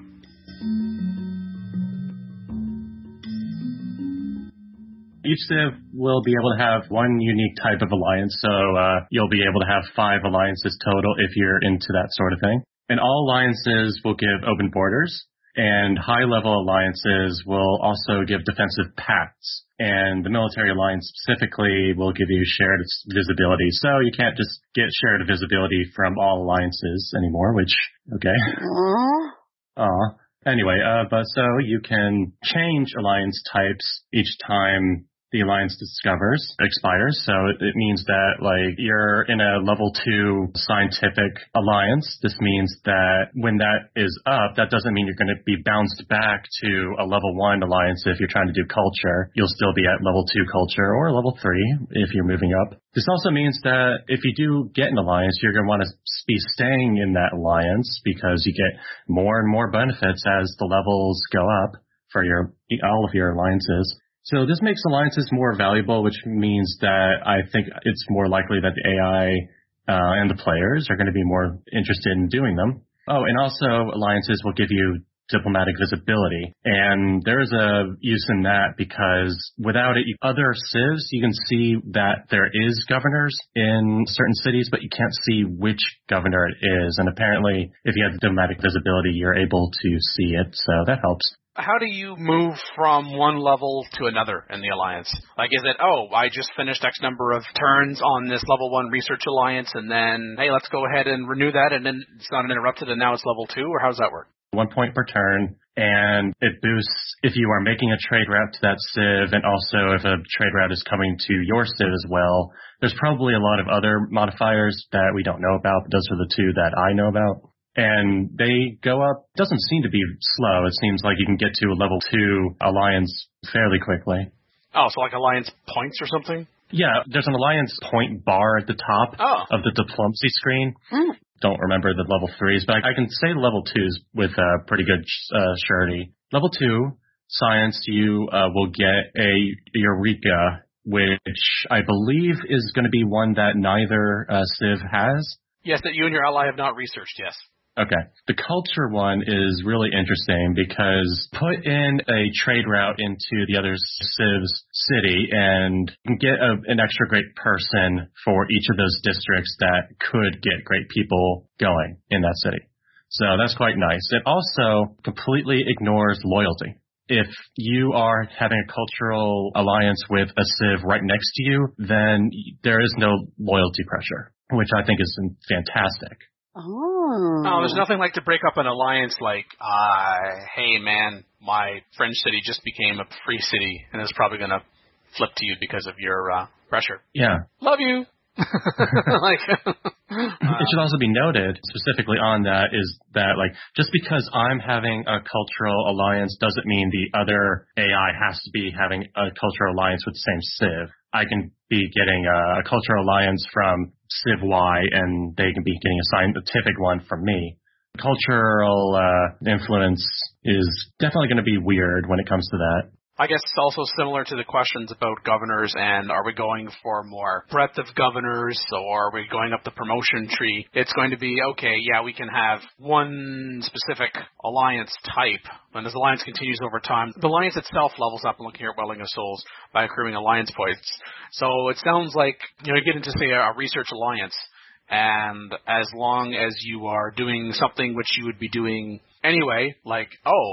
Each civ will be able to have one unique type of alliance, so you'll be able to have 5 alliances total if you're into that sort of thing. And all alliances will give open borders, and high-level alliances will also give defensive pacts. And the military alliance specifically will give you shared visibility, so you can't just get shared visibility from all alliances anymore, which, okay. Anyway, but so you can change alliance types each time the alliance expires. So it means that, like, you're in a level 2 scientific alliance. This means that when that is up, that doesn't mean you're going to be bounced back to a level 1 alliance. If you're trying to do culture, you'll still be at level 2 culture or level 3 if you're moving up. This also means that if you do get an alliance, you're going to want to be staying in that alliance because you get more and more benefits as the levels go up for all of your alliances. So this makes alliances more valuable, which means that I think it's more likely that the AI and the players are going to be more interested in doing them. Oh, and also alliances will give you diplomatic visibility. And there is a use in that because without it, other civs, you can see that there is governors in certain cities, but you can't see which governor it is. And apparently, if you have diplomatic visibility, you're able to see it. So that helps. How do you move from one level to another in the alliance? Like, is it, I just finished X number of turns on this level 1 research alliance, and then, hey, let's go ahead and renew that, and then it's not interrupted, and now it's level 2, or how does that work? 1 point per turn, and it boosts if you are making a trade route to that civ, and also if a trade route is coming to your civ as well. There's probably a lot of other modifiers that we don't know about, but those are the 2 that I know about. And they go up. It doesn't seem to be slow. It seems like you can get to a level 2 alliance fairly quickly. Oh, so like alliance points or something? Yeah, there's an alliance point bar at the top of the diplomacy screen. Don't remember the level 3s, but I can say level 2s with pretty good surety. Level 2, science, you will get a Eureka, which I believe is going to be one that neither civ has. Yes, that you and your ally have not researched, yes. Okay. The culture one is really interesting because put in a trade route into the other civ's city and you can get an extra great person for each of those districts that could get great people going in that city. So that's quite nice. It also completely ignores loyalty. If you are having a cultural alliance with a civ right next to you, then there is no loyalty pressure, which I think is fantastic. Oh, there's nothing like to break up an alliance like, hey, man, my fringe city just became a free city, and it's probably going to flip to you because of your pressure. Yeah. Love you. It should also be noted specifically on that is that, like, just because I'm having a cultural alliance doesn't mean the other AI has to be having a cultural alliance with the same civ. I can be getting a cultural alliance from Civ Y, and they can be getting a scientific one from me. Cultural influence is definitely going to be weird when it comes to that. I guess it's also similar to the questions about governors and are we going for more breadth of governors or are we going up the promotion tree? It's going to be, okay, yeah, we can have one specific alliance type. And as the alliance continues over time, the alliance itself levels up. I'm looking at Welling of Souls by accruing alliance points. So it sounds like, you get into, say, a research alliance. And as long as you are doing something which you would be doing anyway, like,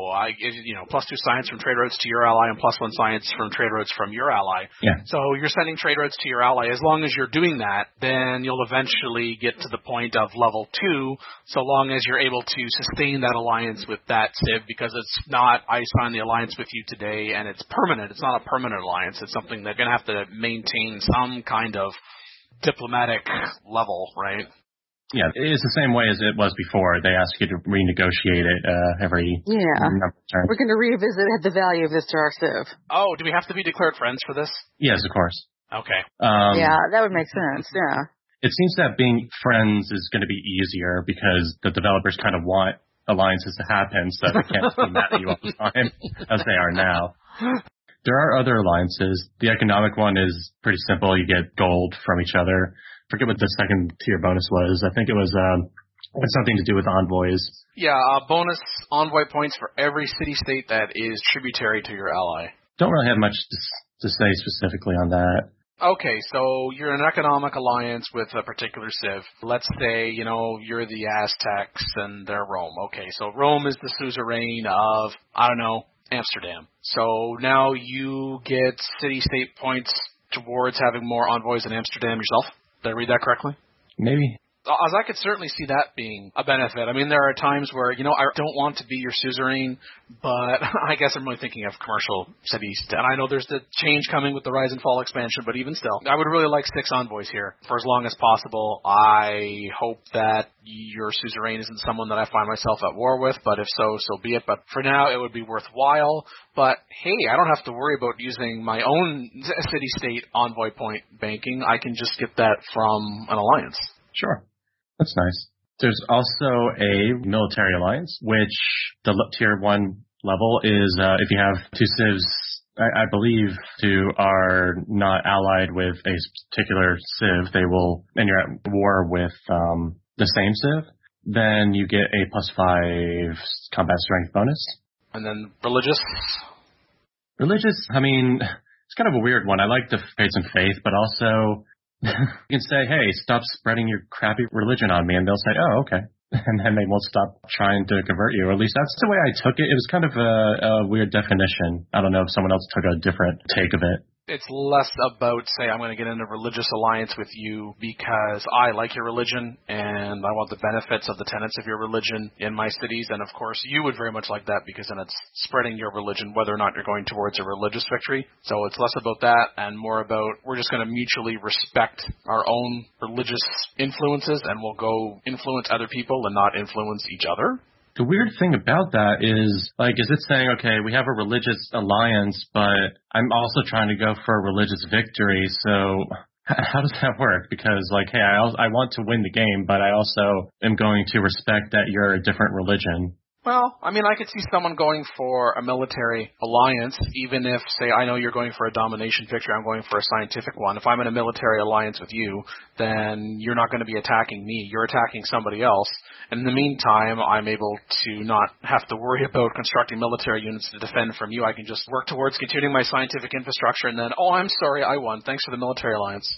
+2 science from trade routes to your ally and +1 science from trade routes from your ally. Yeah. So you're sending trade routes to your ally. As long as you're doing that, then you'll eventually get to the point of level 2, so long as you're able to sustain that alliance with that civ, because it's not, I sign the alliance with you today and it's permanent. It's not a permanent alliance. It's something they're going to have to maintain some kind of diplomatic level, right? Yeah, it's the same way as it was before. They ask you to renegotiate it every number of terms. We're going to revisit the value of this Dark Civ. Oh, do we have to be declared friends for this? Yes, of course. Okay. Yeah, that would make sense, yeah. It seems that being friends is going to be easier because the developers kind of want alliances to happen so they can't be mad at you all the time, as they are now. There are other alliances. The economic one is pretty simple. You get gold from each other. I forget what the second tier bonus was. I think it was something to do with envoys. Yeah, bonus envoy points for every city-state that is tributary to your ally. Don't really have much to say specifically on that. Okay, so you're in an economic alliance with a particular civ. Let's say, you're the Aztecs and they're Rome. Okay, so Rome is the suzerain of, Amsterdam. So now you get city-state points towards having more envoys in Amsterdam yourself. Did I read that correctly? Maybe. As I could certainly see that being a benefit. I mean, there are times where, I don't want to be your suzerain, but I guess I'm really thinking of commercial cities. And I know there's the change coming with the Rise and Fall expansion, but even still, I would really like 6 envoys here for as long as possible. I hope that your suzerain isn't someone that I find myself at war with, but if so, so be it. But for now, it would be worthwhile. But hey, I don't have to worry about using my own city-state envoy point banking. I can just get that from an alliance. Sure. That's nice. There's also a military alliance, which the tier 1 level is if you have 2 civs, I believe, who are not allied with a particular civ, and you're at war with the same civ, then you get a +5 combat strength bonus. And then religious? Religious, I mean, it's kind of a weird one. I like the faith and faith, but also you can say, hey, stop spreading your crappy religion on me, and they'll say, oh, okay. And then they won't stop trying to convert you, or at least that's the way I took it. It was kind of a weird definition. I don't know if someone else took a different take of it. It's less about, say, I'm going to get into a religious alliance with you because I like your religion and I want the benefits of the tenets of your religion in my cities. And, of course, you would very much like that because then it's spreading your religion whether or not you're going towards a religious victory. So it's less about that and more about we're just going to mutually respect our own religious influences and we'll go influence other people and not influence each other. The weird thing about that is it saying, okay, we have a religious alliance, but I'm also trying to go for a religious victory, so how does that work? Because, hey, I want to win the game, but I also am going to respect that you're a different religion. Well, I mean, I could see someone going for a military alliance, even if, say, I know you're going for a domination victory, I'm going for a scientific one. If I'm in a military alliance with you, then you're not going to be attacking me. You're attacking somebody else. And in the meantime, I'm able to not have to worry about constructing military units to defend from you. I can just work towards continuing my scientific infrastructure and then, oh, I'm sorry, I won. Thanks for the military alliance.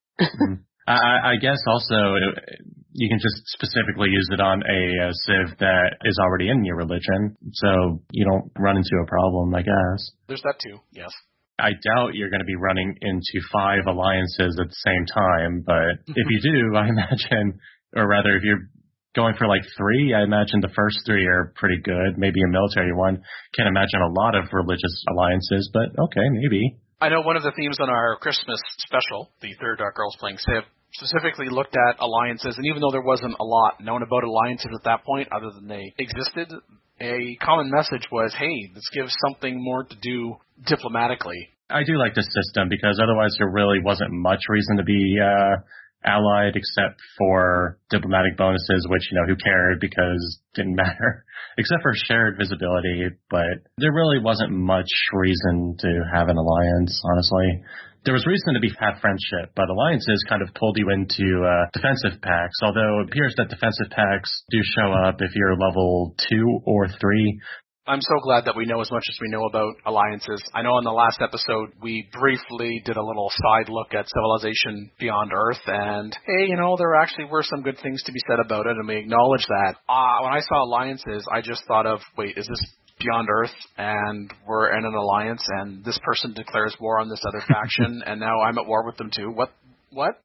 I guess also you can just specifically use it on a civ that is already in your religion, so you don't run into a problem, I guess. There's that too, yes. I doubt you're going to be running into 5 alliances at the same time, but if you do, I imagine, or rather if you're going for 3, I imagine the first 3 are pretty good, maybe a military one. Can't imagine a lot of religious alliances, but okay, maybe. I know one of the themes on our Christmas special, the Third Dark Girls Playing Civ, specifically looked at alliances, and even though there wasn't a lot known about alliances at that point, other than they existed, a common message was, hey, let's give something more to do diplomatically. I do like this system because otherwise there really wasn't much reason to be allied except for diplomatic bonuses, which, who cared because it didn't matter, except for shared visibility. But there really wasn't much reason to have an alliance, honestly. There was reason to have friendship, but alliances kind of pulled you into defensive packs, although it appears that defensive packs do show up if you're level 2 or 3. I'm so glad that we know as much as we know about alliances. I know in the last episode we briefly did a little side look at Civilization Beyond Earth, and hey, there actually were some good things to be said about it, and we acknowledge that. When I saw alliances, I just thought of, wait, is this Beyond Earth, and we're in an alliance, and this person declares war on this other faction, and now I'm at war with them too? What?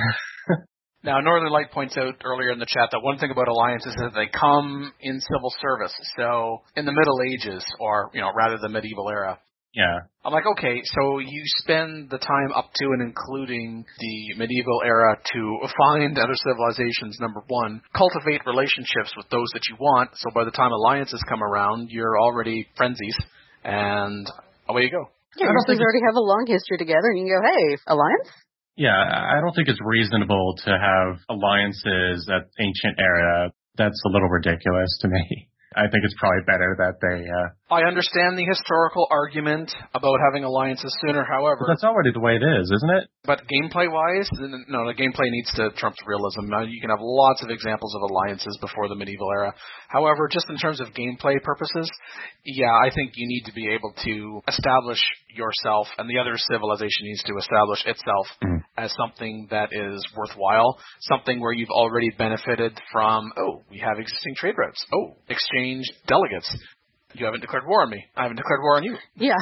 Now, Northern Light points out earlier in the chat that one thing about alliances is that they come in civil service. So in the Middle Ages, or, rather the medieval era. Yeah. I'm like, okay, so you spend the time up to and including the medieval era to find other civilizations, number one, cultivate relationships with those that you want, so by the time alliances come around, you're already friendsies, and away you go. Yeah, you already have a long history together, and you can go, hey, alliance? Yeah, I don't think it's reasonable to have alliances at ancient era. That's a little ridiculous to me. I think it's probably better that they... I understand the historical argument about having alliances sooner, however... But that's already the way it is, isn't it? But gameplay-wise, no, the gameplay needs to trump realism. Now, you can have lots of examples of alliances before the medieval era. However, just in terms of gameplay purposes, yeah, I think you need to be able to establish yourself, and the other civilization needs to establish itself as something that is worthwhile, something where you've already benefited from, we have existing trade routes. Exchange delegates. You haven't declared war on me. I haven't declared war on you. Yeah.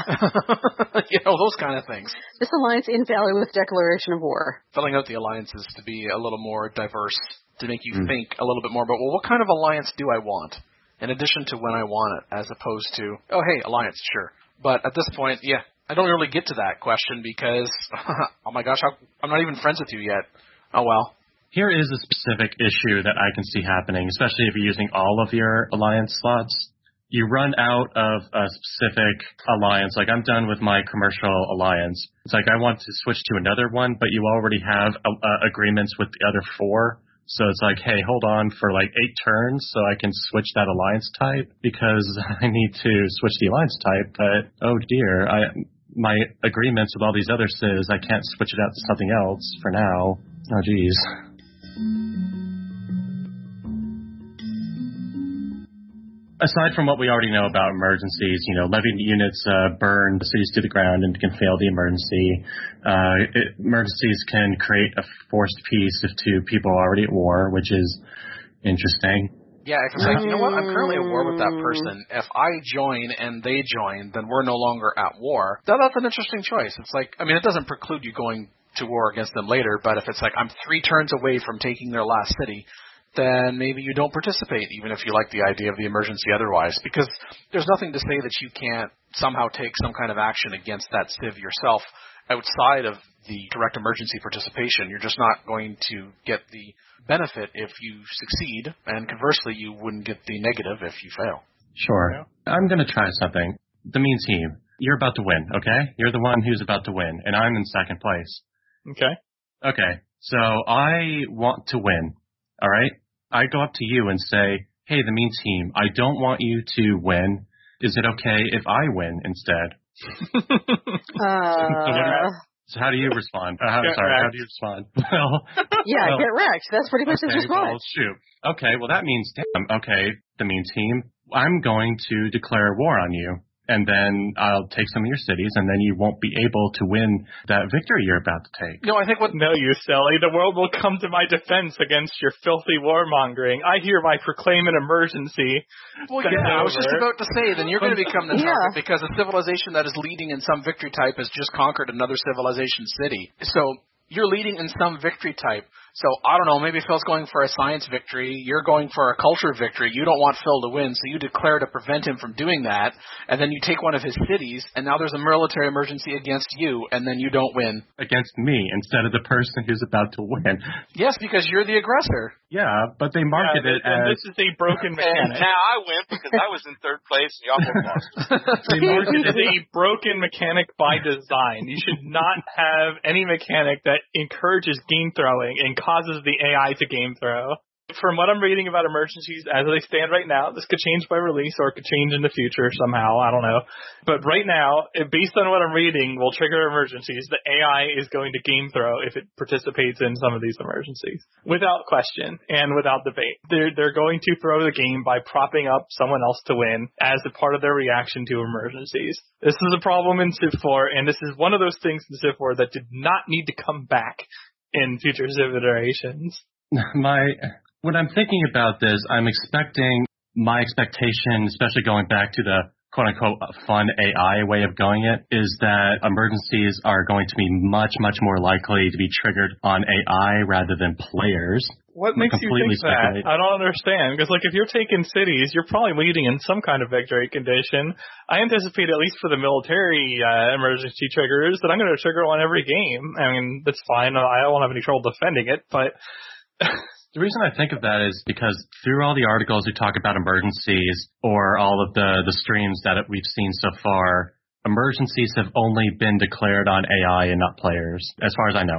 Those kind of things. This alliance invalid with declaration of war. Filling out the alliances to be a little more diverse, to make you think a little bit more about, what kind of alliance do I want? In addition to when I want it, as opposed to, hey, alliance, sure. But at this point, yeah, I don't really get to that question because, oh my gosh, I'm not even friends with you yet. Oh well. Here is a specific issue that I can see happening, especially if you're using all of your alliance slots. You run out of a specific alliance. Like, I'm done with my commercial alliance. It's like I want to switch to another one, but you already have agreements with the other 4. So it's like, hey, hold on for like 8 turns so I can switch that alliance type because I need to switch the alliance type. But, oh dear, my agreements with all these other civs, I can't switch it out to something else for now. Oh, geez. Aside from what we already know about emergencies, levied units burn the cities to the ground and can fail the emergency. Emergencies can create a forced peace if 2 people are already at war, which is interesting. Yeah, if it's like, you know what, I'm currently at war with that person. If I join and they join, then we're no longer at war. That's an interesting choice. It's like, it doesn't preclude you going to war against them later, but if it's like I'm 3 turns away from taking their last city, then maybe you don't participate, even if you like the idea of the emergency otherwise, because there's nothing to say that you can't somehow take some kind of action against that civ yourself outside of the direct emergency participation. You're just not going to get the benefit if you succeed, and conversely, you wouldn't get the negative if you fail. Sure. Yeah. I'm going to try something. The mean team, you're about to win, okay? You're the one who's about to win, and I'm in second place. Okay, so I want to win, all right? I go up to you and say, hey, the mean team, I don't want you to win. Is it okay if I win instead? So how do you respond? How do you respond? Get wrecked. That's pretty much his response. Well, shoot. Okay, well, that means, the mean team, I'm going to declare war on you. And then I'll take some of your cities, and then you won't be able to win that victory you're about to take. No, you silly. The world will come to my defense against your filthy warmongering. I hereby proclaim an emergency. Well, yeah, I was just about to say, then you're going to become the target because a civilization that is leading in some victory type has just conquered another civilization city. So you're leading in some victory type, So, I don't know, maybe Phil's going for a science victory, you're going for a culture victory, you don't want Phil to win, so you declare to prevent him from doing that, and then you take one of his cities, and now there's a military emergency against you, and then you don't win. Against me instead of the person who's about to win. Yes, because you're the aggressor. Yeah, but they market it as... This is a broken mechanic. And now I win because I was in third place and y'all both lost. They market It is a broken mechanic by design. You should not have any mechanic that encourages game throwing and causes the AI to game throw. From what I'm reading about emergencies as they stand right now, this could change by release or it could change in the future somehow. I don't know. But right now, based on what I'm reading, will trigger emergencies. The AI is going to game throw if it participates in some of these emergencies. Without question and without debate. They're going to throw the game by propping up someone else to win as a part of their reaction to emergencies. This is a problem in Civ 4, and this is one of those things in Civ 4 that did not need to come back in future Civ iterations. When I'm thinking about this, I'm expecting my expectation, especially going back to the quote-unquote fun AI way of going it, is that emergencies are going to be much, much more likely to be triggered on AI rather than players. What makes you think that? I don't understand. Because, if you're taking cities, you're probably leading in some kind of victory condition. I anticipate, at least for the military emergency triggers, that I'm going to trigger on every game. I mean, that's fine. I won't have any trouble defending it, but... The reason I think of that is because through all the articles who talk about emergencies or all of the streams that we've seen so far, emergencies have only been declared on AI and not players, as far as I know.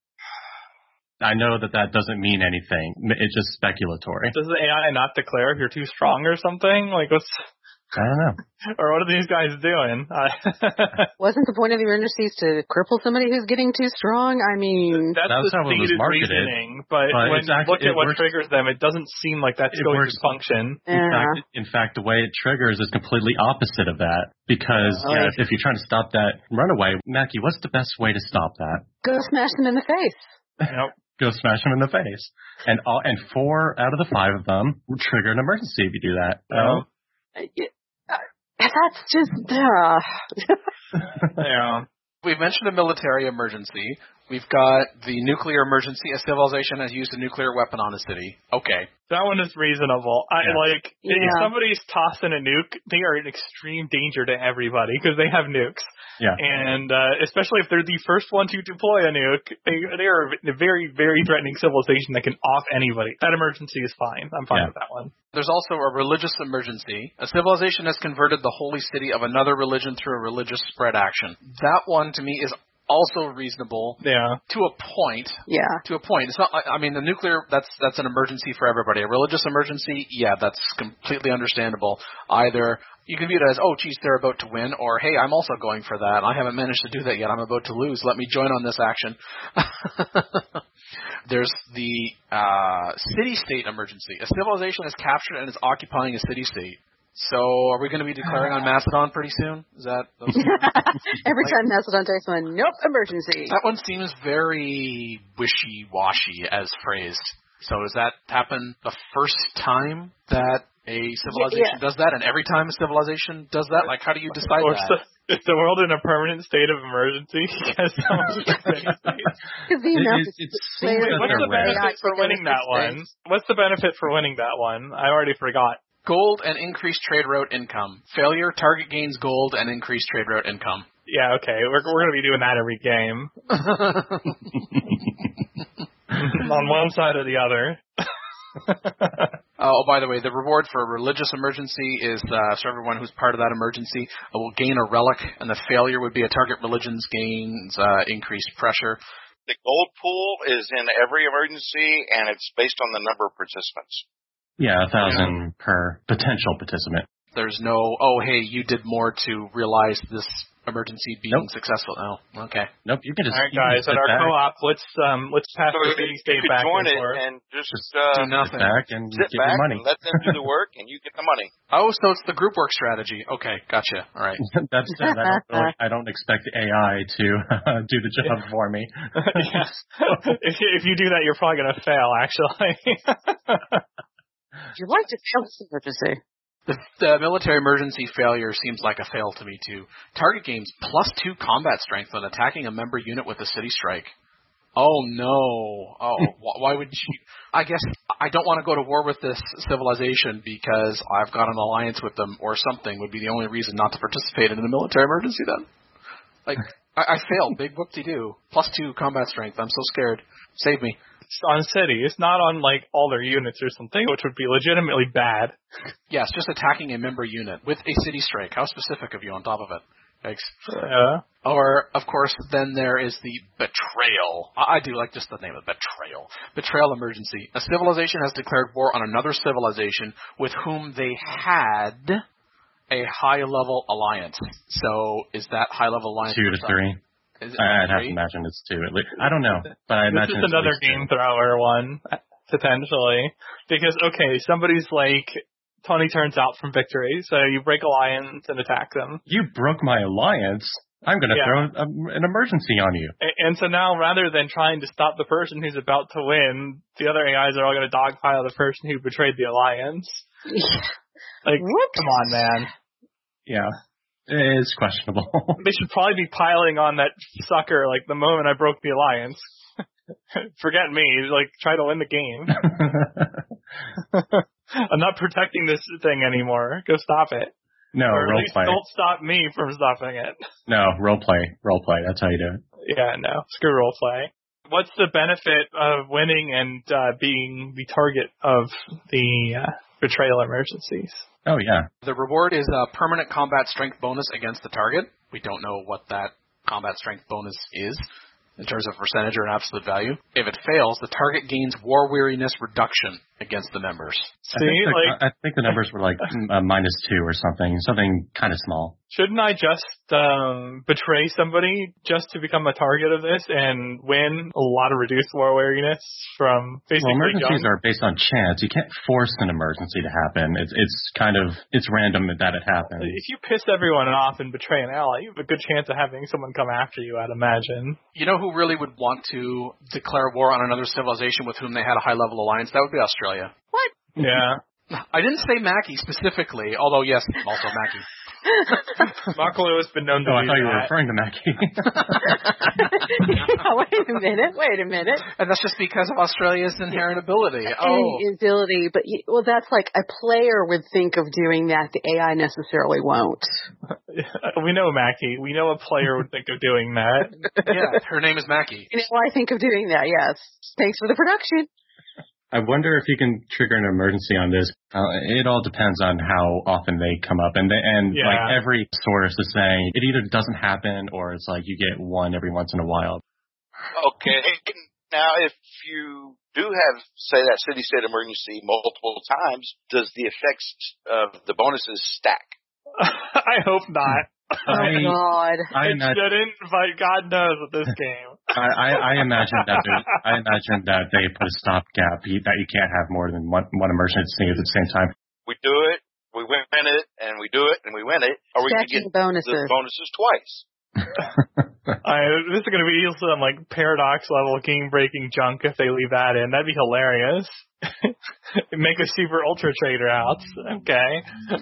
I know that doesn't mean anything. It's just speculatory. Does the AI not declare if you're too strong or something? I don't know. Or what are these guys doing? Wasn't the point of the emergencies to cripple somebody who's getting too strong? I mean... That's the how it was stated marketed. reasoning, but when you look at what triggers them, it doesn't seem like that's going to function. In fact, the way it triggers is completely opposite of that. Because if you're trying to stop that runaway, Mackie, what's the best way to stop that? Go smash them in the face. Yep. Go smash them in the face. And 4 out of the 5 of them will trigger an emergency if you do that. That's just... Yeah. We've mentioned a military emergency. We've got the nuclear emergency. A civilization has used a nuclear weapon on a city. Okay. That one is reasonable. If somebody's tossing a nuke, they are in extreme danger to everybody because they have nukes. Yeah. And especially if they're the first one to deploy a nuke, they are a very, very threatening civilization that can off anybody. That emergency is fine. I'm fine with that one. There's also a religious emergency. A civilization has converted the holy city of another religion through a religious spread action. That one, to me, is also reasonable. Yeah. To a point. Yeah. To a point. It's not. I mean, the nuclear. That's an emergency for everybody. A religious emergency. Yeah, that's completely understandable. Either you can view it as, oh, geez, they're about to win, or hey, I'm also going for that. I haven't managed to do that yet. I'm about to lose. Let me join on this action. There's the city-state emergency. A civilization is captured and is occupying a city-state. So, are we going to be declaring on Macedon pretty soon? Is that every time Macedon takes one? Nope, emergency. That one seems very wishy-washy as phrased. So, does that happen the first time that a civilization does that, and every time a civilization does that? How do you decide that? Is the world in a permanent state of emergency? What's the benefit for winning that one? What's the benefit for winning that one? I already forgot. Gold and increased trade route income. Failure, target gains gold and increased trade route income. Yeah, okay. We're going to be doing that every game. On one side or the other. Oh, by the way, the reward for a religious emergency is for everyone who's part of that emergency will gain a relic, and the failure would be a target religion's gains increased pressure. The gold pool is in every emergency, and it's based on the number of participants. Yeah, 1,000 per potential participant. There's no, oh, hey, you did more to realize this emergency being successful. Oh, okay. Nope, you can just... All right, guys, at our co-op, let's pass the city-state back join and it forth. And just do nothing. Sit back and sit get back your money. And let them do the work, and you get the money. Oh, so it's the group work strategy. Okay, gotcha. All right. That's it. I don't expect AI to do the job for me. If you do that, you're probably going to fail, actually. You'd like to fail this emergency. The military emergency failure seems like a fail to me, too. Target gains +2 combat strength when attacking a member unit with a city strike. Oh, no. Oh, why would you? I guess I don't want to go to war with this civilization because I've got an alliance with them or something would be the only reason not to participate in a military emergency then. Like, I failed. Big whoop-de-doo. +2 combat strength. I'm so scared. Save me. It's on cities, not on, like, all their units or something, which would be legitimately bad. Yes, just attacking a member unit with a city strike. How specific of you on top of it? Thanks. Yeah. Or, of course, then there is the betrayal. I do like just the name of betrayal. Betrayal emergency. A civilization has declared war on another civilization with whom they had a high-level alliance. So, is that high-level alliance 2 to 3. I'd have to imagine it's 2 at least. I don't know, but I imagine this is another game thrower one, potentially. Because, okay, somebody's like 20 turns out from victory, so you break alliance and attack them. You broke my alliance? I'm going to throw an emergency on you. And so now, rather than trying to stop the person who's about to win, the other AIs are all going to dogpile the person who betrayed the alliance. Like, come on, man. Yeah. It's questionable. They should probably be piling on that sucker, like, the moment I broke the alliance. Forget me. Like, try to win the game. I'm not protecting this thing anymore. Go stop it. No, roleplay. Don't stop me from stopping it. No, roleplay. Roleplay. That's how you do it. Yeah, no. Screw roleplay. What's the benefit of winning and being the target of the betrayal emergencies? Oh, yeah. The reward is a permanent combat strength bonus against the target. We don't know what that combat strength bonus is in terms of percentage or an absolute value. If it fails, the target gains war weariness reduction against the members. I think the numbers were like -2 or something kind of small. Shouldn't I just betray somebody just to become a target of this and win a lot of reduced war weariness from basically emergencies are based on chance. You can't force an emergency to happen. It's random that it happens. If you piss everyone off and betray an ally, you have a good chance of having someone come after you, I'd imagine. You know who really would want to declare war on another civilization with whom they had a high-level alliance? That would be Australia. What? Yeah. I didn't say Mackie specifically, although yes, also Mackie. Makalu has been known to do I thought you were that. referring to Mackie. Wait a minute. And that's just because of Australia's inherent ability. Ability, but that's like a player would think of doing that. The AI necessarily won't. We know Mackie. We know a player would think of doing that. Yeah, her name is Mackie. I think of doing that, yes. Thanks for the production. I wonder if you can trigger an emergency on this. It all depends on how often they come up. And like every source is saying it either doesn't happen or it's like you get one every once in a while. Okay. Now, if you do have, say, that city-state emergency multiple times, does the effects of the bonuses stack? I hope not. God. It shouldn't, but God knows with this game. I imagine that they put a stopgap that you can't have more than one emergency at the same time. We do it, we win it, and we do it, and we win it, or we can get the bonuses twice. This is going to be some like paradox level game breaking junk if they leave that in. That'd be hilarious. Make a super ultra trader out. Okay.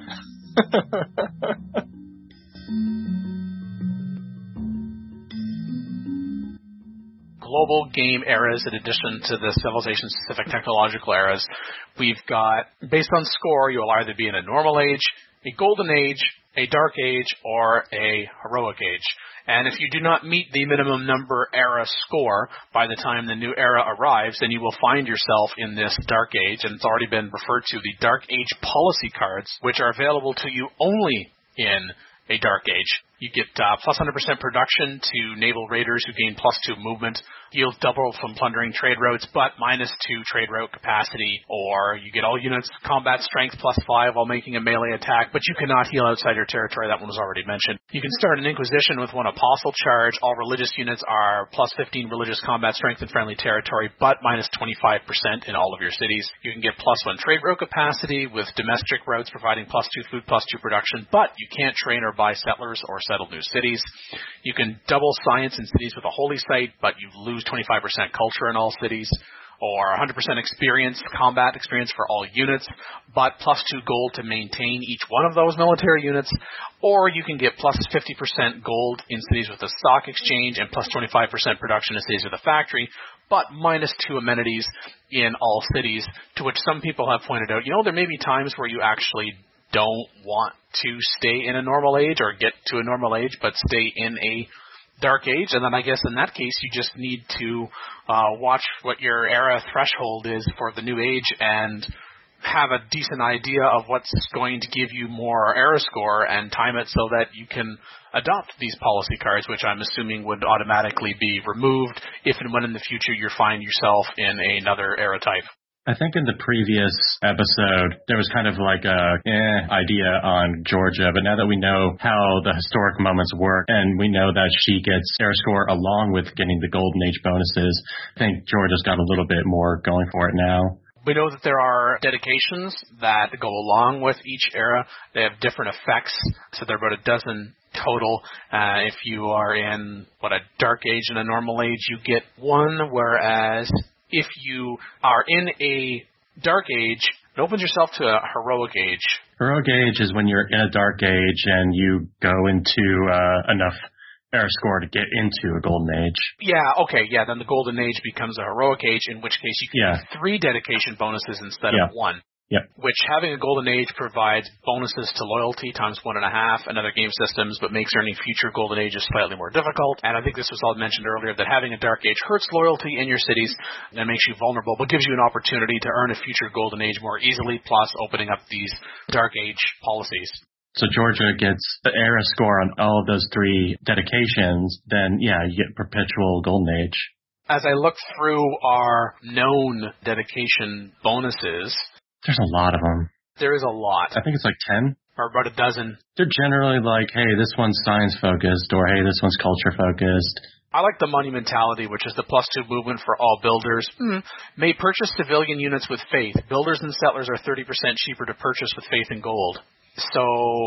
Global game eras in addition to the civilization-specific technological eras. We've got, based on score, you'll either be in a normal age, a golden age, a dark age, or a heroic age. And if you do not meet the minimum number era score by the time the new era arrives, then you will find yourself in this dark age, and it's already been referred to, the dark age policy cards, which are available to you only in a dark age. You get plus 100% production to naval raiders who gain plus 2 movement. You'll double from plundering trade routes, but minus 2 trade route capacity. Or you get all units combat strength plus 5 while making a melee attack, but you cannot heal outside your territory. That one was already mentioned. You can start an Inquisition with 1 apostle charge. All religious units are plus 15 religious combat strength in friendly territory, but minus 25% in all of your cities. You can get plus 1 trade route capacity with domestic routes providing plus 2 food, plus 2 production, but you can't train or buy settlers or settle new cities. You can double science in cities with a holy site, but you lose 25% culture in all cities. or 100% combat experience for all units, but plus 2 gold to maintain each one of those military units, or you can get plus 50% gold in cities with a stock exchange and plus 25% production in cities with a factory, but minus 2 amenities in all cities, to which some people have pointed out, there may be times where you actually don't want to stay in a normal age or get to a normal age, but stay in a dark age, and then I guess in that case you just need to watch what your era threshold is for the new age and have a decent idea of what's going to give you more era score and time it so that you can adopt these policy cards, which I'm assuming would automatically be removed if and when in the future you find yourself in another era type. I think in the previous episode, there was kind of like a idea on Georgia, but now that we know how the historic moments work, and we know that she gets era score along with getting the Golden Age bonuses, I think Georgia's got a little bit more going for it now. We know that there are dedications that go along with each era. They have different effects, so there are about a dozen total. If you are in, a dark age and a normal age, you get 1, whereas if you are in a dark age, it opens yourself to a heroic age. Heroic age is when you're in a dark age and you go into enough era score to get into a golden age. Yeah, okay, then the golden age becomes a heroic age, in which case you can get 3 dedication bonuses instead of 1. Yep. Which having a golden age provides bonuses to loyalty times 1.5 and other game systems, but makes earning future golden ages slightly more difficult. And I think this was all mentioned earlier, that having a dark age hurts loyalty in your cities and makes you vulnerable, but gives you an opportunity to earn a future golden age more easily, plus opening up these dark age policies. So Georgia gets the era score on all of those 3 dedications, then you get perpetual golden age. As I look through our known dedication bonuses, there's a lot of them. There is a lot. I think it's like 10. Or about a dozen. They're generally like, hey, this one's science-focused, or hey, this one's culture-focused. I like the monumentality, which is the plus 2 movement for all builders. May purchase civilian units with faith. Builders and settlers are 30% cheaper to purchase with faith and gold. So,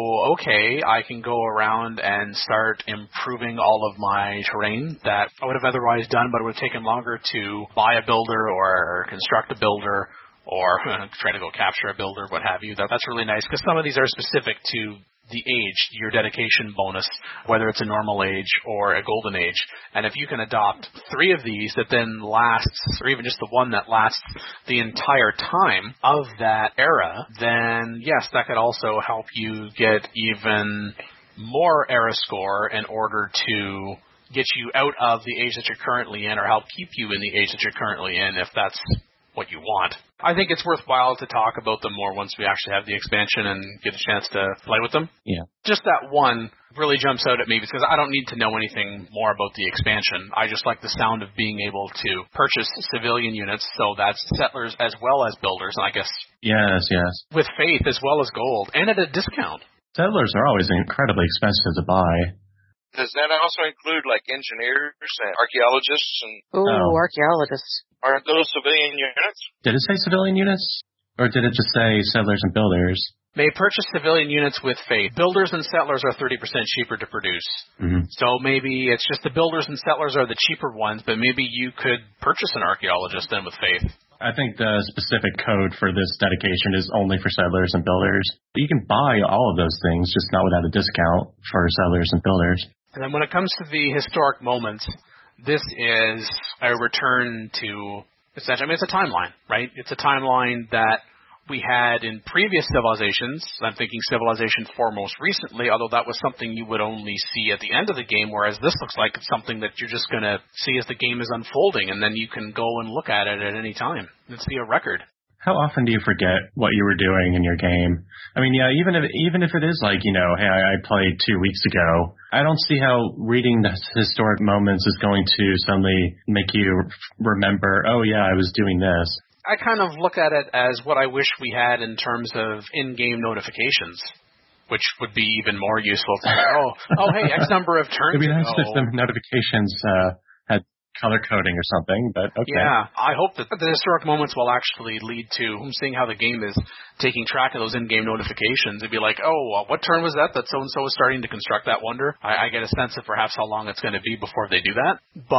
okay, I can go around and start improving all of my terrain that I would have otherwise done, but it would have taken longer to buy a builder or construct a builder, or try to go capture a builder, what have you. That's really nice, because some of these are specific to the age, your dedication bonus, whether it's a normal age or a golden age. And if you can adopt 3 of these that then lasts, or even just the one that lasts the entire time of that era, then yes, that could also help you get even more era score in order to get you out of the age that you're currently in, or help keep you in the age that you're currently in, if that's what you want. I think it's worthwhile to talk about them more once we actually have the expansion and get a chance to play with them. Yeah. Just that one really jumps out at me because I don't need to know anything more about the expansion. I just like the sound of being able to purchase civilian units, so that's settlers as well as builders, and I guess Yes. with faith as well as gold, and at a discount. Settlers are always incredibly expensive to buy. Does that also include like engineers and archaeologists and Archaeologists. Aren't those civilian units? Did it say civilian units? Or did it just say settlers and builders? May purchase civilian units with faith. Builders and settlers are 30% cheaper to produce. Mm-hmm. So maybe it's just the builders and settlers are the cheaper ones, but maybe you could purchase an archaeologist then with faith. I think the specific code for this dedication is only for settlers and builders. You can buy all of those things, just not without a discount for settlers and builders. And then when it comes to the historic moments, this is a return to, essentially, it's a timeline, right? It's a timeline that we had in previous civilizations. I'm thinking Civilization 4 most recently, although that was something you would only see at the end of the game, whereas this looks like it's something that you're just going to see as the game is unfolding, and then you can go and look at it at any time and see a record. How often do you forget what you were doing in your game? I mean, yeah, even if it is like, hey, I played 2 weeks ago, I don't see how reading the historic moments is going to suddenly make you remember, oh yeah, I was doing this. I kind of look at it as what I wish we had in terms of in-game notifications, which would be even more useful to hey, X number of turns It'd be nice ago. if the notifications had color coding or something, but okay. Yeah, I hope that the historic moments will actually lead to seeing how the game is taking track of those in-game notifications. It'd be like, what turn was that so-and-so was starting to construct that wonder? I get a sense of perhaps how long it's going to be before they do that. But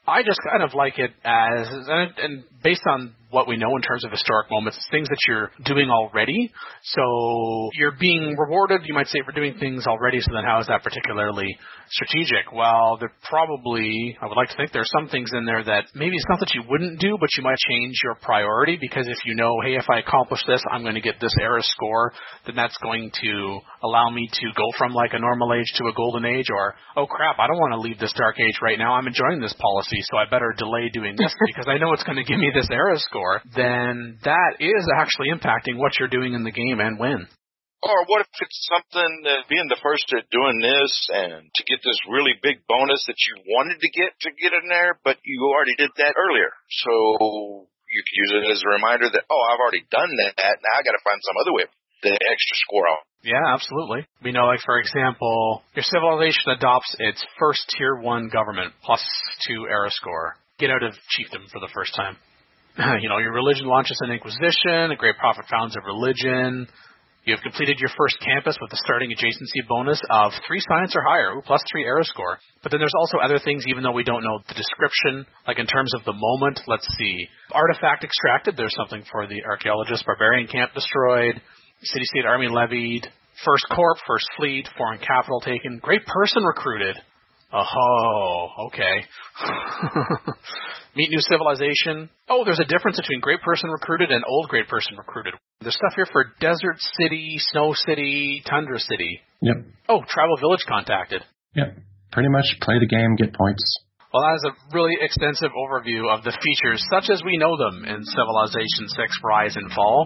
I just kind of like it as, and based on what we know in terms of historic moments, things that you're doing already. So you're being rewarded, you might say, for doing things already, so then how is that particularly strategic? Well, there probably, I would like to think there are some things in there that maybe it's not that you wouldn't do, but you might change your priority, because if you know, hey, if I accomplish this, I'm going to get this era score, then that's going to allow me to go from like a normal age to a golden age, or, oh crap, I don't want to leave this dark age right now, I'm enjoying this policy, so I better delay doing this because I know it's going to give me this era score, then that is actually impacting what you're doing in the game and when. Or what if it's something that being the first at doing this and to get this really big bonus that you wanted to get in there, but you already did that earlier. So you could use it as a reminder that, oh, I've already done that. Now I got to find some other way to get the extra score on. Yeah, absolutely. We know, like, for example, your civilization adopts its first Tier 1 government, plus 2 era score. Get out of chiefdom for the first time. You know, your religion launches an inquisition, a great prophet founds a religion. You have completed your first campus with a starting adjacency bonus of 3 science or higher, plus 3 era score. But then there's also other things, even though we don't know the description, like in terms of the moment. Let's see. Artifact extracted, there's something for the archaeologist. Barbarian camp destroyed. City-state army levied. First corp, first fleet, foreign capital taken. Great person recruited. Oh, okay. Meet new civilization. Oh, there's a difference between great person recruited and old great person recruited. There's stuff here for desert city, snow city, tundra city. Yep. Oh, tribal village contacted. Yep. Pretty much play the game, get points. Well, that is a really extensive overview of the features such as we know them in Civilization 6 Rise and Fall.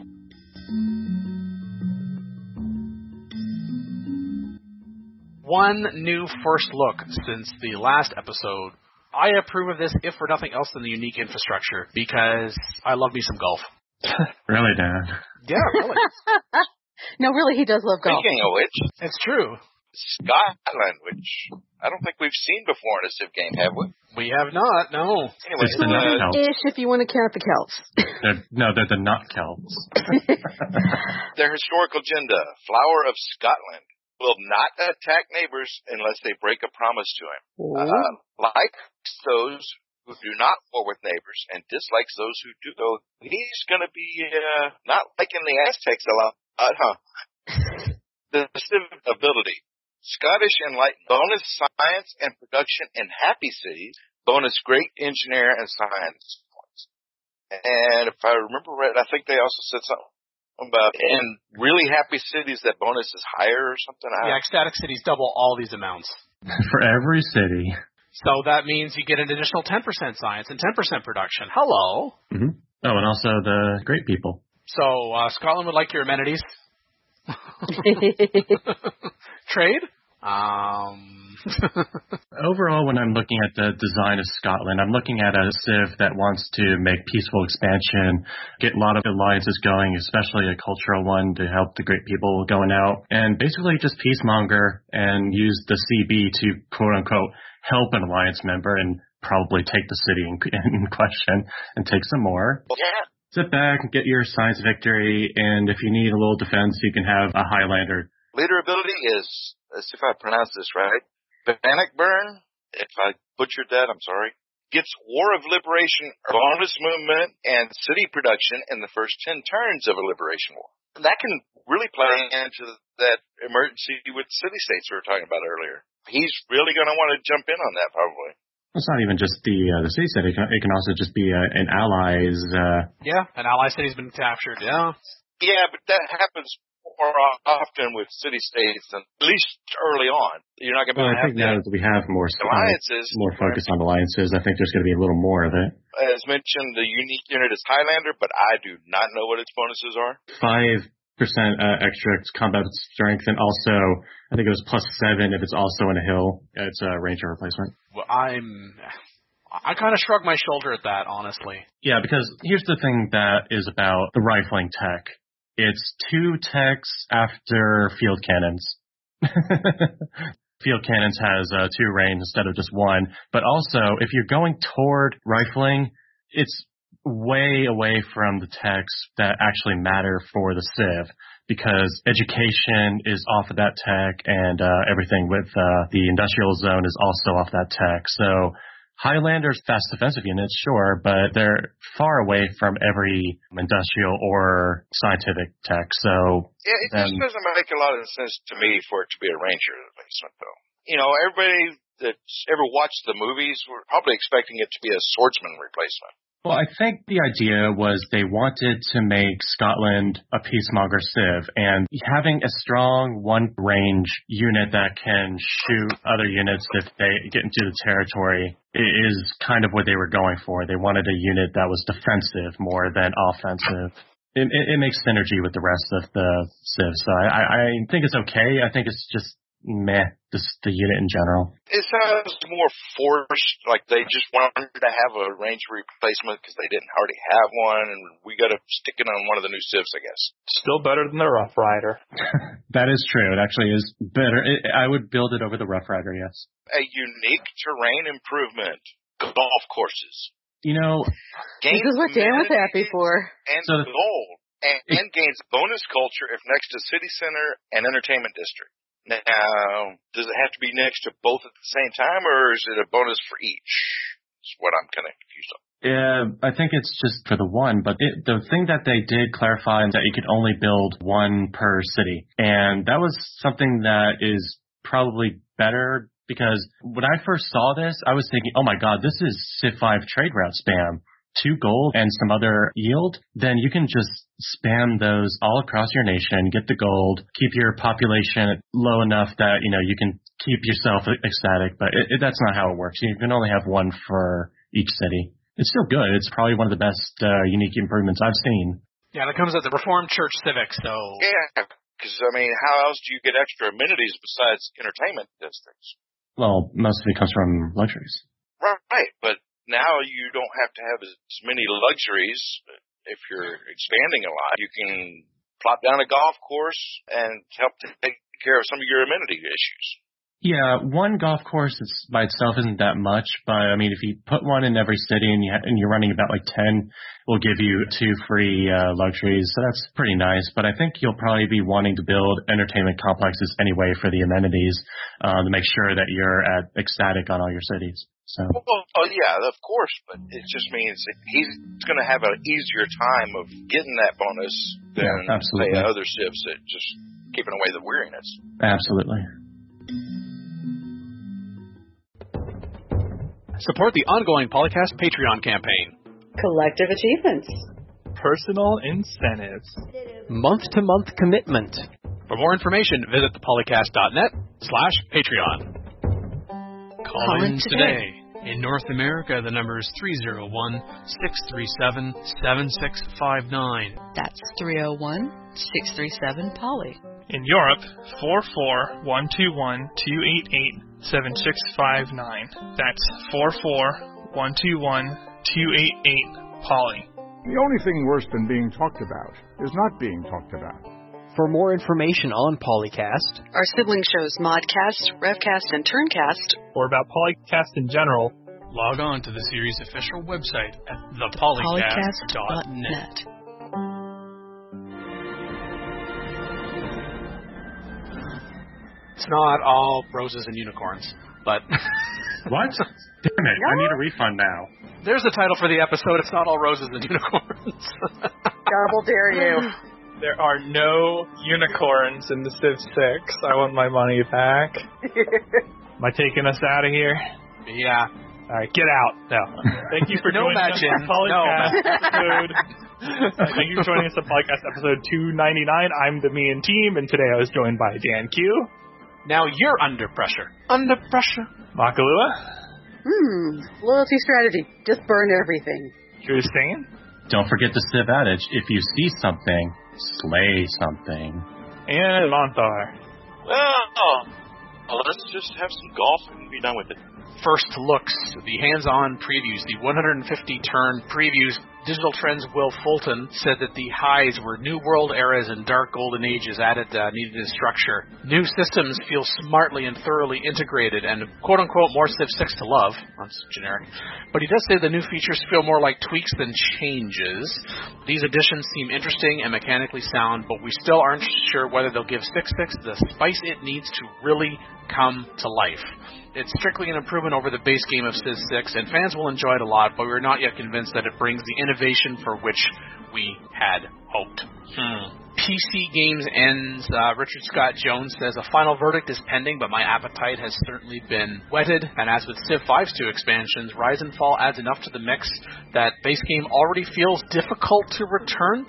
One new first look since the last episode. I approve of this, if for nothing else than the unique infrastructure, because I love me some golf. Really, Dan? Yeah, really. No, really, he does love golf. Speaking of which, It's true. Scotland, which I don't think we've seen before in a Civ game, have we? We have not, no. Anyway, It's the Celts. Ish, if you want to count the Celts. They're the not Celts. their historical agenda, Flower of Scotland, will not attack neighbors unless they break a promise to him. Likes those who do not war with neighbors and dislikes those who do. So he's going to be not liking the Aztecs a lot, huh? The civic ability. Scottish Enlightened. Bonus science and production in happy cities. Bonus great engineer and science points. And if I remember right, I think they also said something about in really happy cities that bonus is higher or something. Yeah, ecstatic cities double all these amounts. For every city. So that means you get an additional 10% science and 10% production. Hello. Mm-hmm. Oh, and also the great people. So Scotland would like your amenities. Trade? Overall, when I'm looking at the design of Scotland, I'm looking at a civ that wants to make peaceful expansion, get a lot of alliances going, especially a cultural one to help the great people going out, and basically just peacemonger and use the CB to quote-unquote help an alliance member and probably take the city in question and take some more. Yeah. Sit back and get your science victory, and if you need a little defense, you can have a Highlander. Leader ability is, let's see if I pronounce this right, Bannockburn, if I butchered that, I'm sorry, gets War of Liberation, bonus movement, and city production in the first 10 turns of a liberation war. And that can really play into that emergency with city-states we were talking about earlier. He's really going to want to jump in on that, probably. It's not even just the city state. It can also just be an ally's. Yeah, an ally city's been captured, yeah. Yeah, but that happens more often with city-states, and at least early on. You're not going to be able to I think now that we have more alliances, more focus on alliances, I think there's going to be a little more of it. As mentioned, the unique unit is Highlander, but I do not know what its bonuses are. 5% extra combat strength, and also I think it was +7 if it's also in a hill. It's a ranger replacement. Well, I kind of shrug my shoulder at that, honestly. Yeah, because here's the thing that is about the rifling tech. It's 2 techs after field cannons. Field cannons has 2 range instead of just 1. But also, if you're going toward rifling, it's way away from the techs that actually matter for the Civ, because education is off of that tech, and everything with the industrial zone is also off that tech. So Highlander's fast defensive units, sure, but they're far away from every industrial or scientific tech. So it just doesn't make a lot of sense to me for it to be a Ranger replacement, though. Everybody that's ever watched the movies were probably expecting it to be a swordsman replacement. Well, I think the idea was they wanted to make Scotland a peacemonger civ, and having a strong one-range unit that can shoot other units if they get into the territory is kind of what they were going for. They wanted a unit that was defensive more than offensive. It makes synergy with the rest of the civs, so I think it's okay. I think it's just meh, the unit in general. It sounds more forced, like they just wanted to have a Ranger replacement because they didn't already have one, and we got to stick it on one of the new civs, I guess. Still better than the Rough Rider. That is true. It actually is better. I would build it over the Rough Rider, yes. A unique terrain improvement. Golf courses. This is what Dan was happy for. And gold. And gains bonus culture if next to city center and entertainment district. Now, does it have to be next to both at the same time, or is it a bonus for each? That's what I'm kind of confused on. Yeah, I think it's just for the one, but the thing that they did clarify is that you could only build one per city. And that was something that is probably better, because when I first saw this, I was thinking, oh my god, this is Civ 5 trade route spam. 2 gold and some other yield, then you can just spam those all across your nation, get the gold, keep your population low enough that, you can keep yourself ecstatic, but that's not how it works. You can only have one for each city. It's still good. It's probably one of the best unique improvements I've seen. Yeah, that comes at the Reformed Church Civic, so... Yeah, because, how else do you get extra amenities besides entertainment districts? Well, most of it comes from luxuries. Right, but now you don't have to have as many luxuries. If you're expanding a lot, you can plop down a golf course and help to take care of some of your amenity issues. Yeah, one golf course by itself isn't that much, but if you put one in every city and you're running about 10, we'll give you 2 free luxuries, so that's pretty nice. But I think you'll probably be wanting to build entertainment complexes anyway for the amenities to make sure that you're at ecstatic on all your cities. So. Well, yeah, of course, but it just means that he's going to have an easier time of getting that bonus than say other civs that just keeping away the weariness. Absolutely. Support the ongoing Polycast Patreon campaign. Collective achievements. Personal incentives. Month-to-month commitment. For more information, visit thepolycast.net/Patreon. Call in today. In North America, the number is 301-637-7659. That's 301-637-POLY. In Europe, 44121-288-7659. That's 44121-288-POLY. The only thing worse than being talked about is not being talked about. For more information on Polycast, our sibling shows Modcast, Revcast, and Turncast, or about Polycast in general, log on to the series' official website at thepolycast.net. It's not all roses and unicorns, but... What? Damn it, I need a refund now. There's the title for the episode. It's not all roses and unicorns. Double dare you. There are no unicorns in the Civ 6. I want my money back. Am I taking us out of here? Yeah. All right, get out. No. Thank you for joining us on Polycast episode. Thank you for joining us on Polycast episode 299. I'm the Me and Team, and today I was joined by Dan Q. Now you're under pressure. Under pressure. Makalua. Loyalty strategy. Just burn everything. Christine. Don't forget the Civ adage, if you see something, slay something. And Monthar. Well, let's just have some golf and be done with it. First looks, the hands-on previews, the 150-turn previews Digital Trends' Will Fulton said that the highs were new world eras and dark golden ages added needed structure. New systems feel smartly and thoroughly integrated and quote-unquote more Civ 6 to love. That's generic. But he does say the new features feel more like tweaks than changes. These additions seem interesting and mechanically sound, but we still aren't sure whether they'll give 6.6 the spice it needs to really come to life. It's strictly an improvement over the base game of Civ 6, and fans will enjoy it a lot, but we're not yet convinced that it brings the innovation for which we had hoped. PC Games ends. Richard Scott Jones says, a final verdict is pending, but my appetite has certainly been whetted, and as with Civ 5's 2 expansions, Rise and Fall adds enough to the mix that base game already feels difficult to return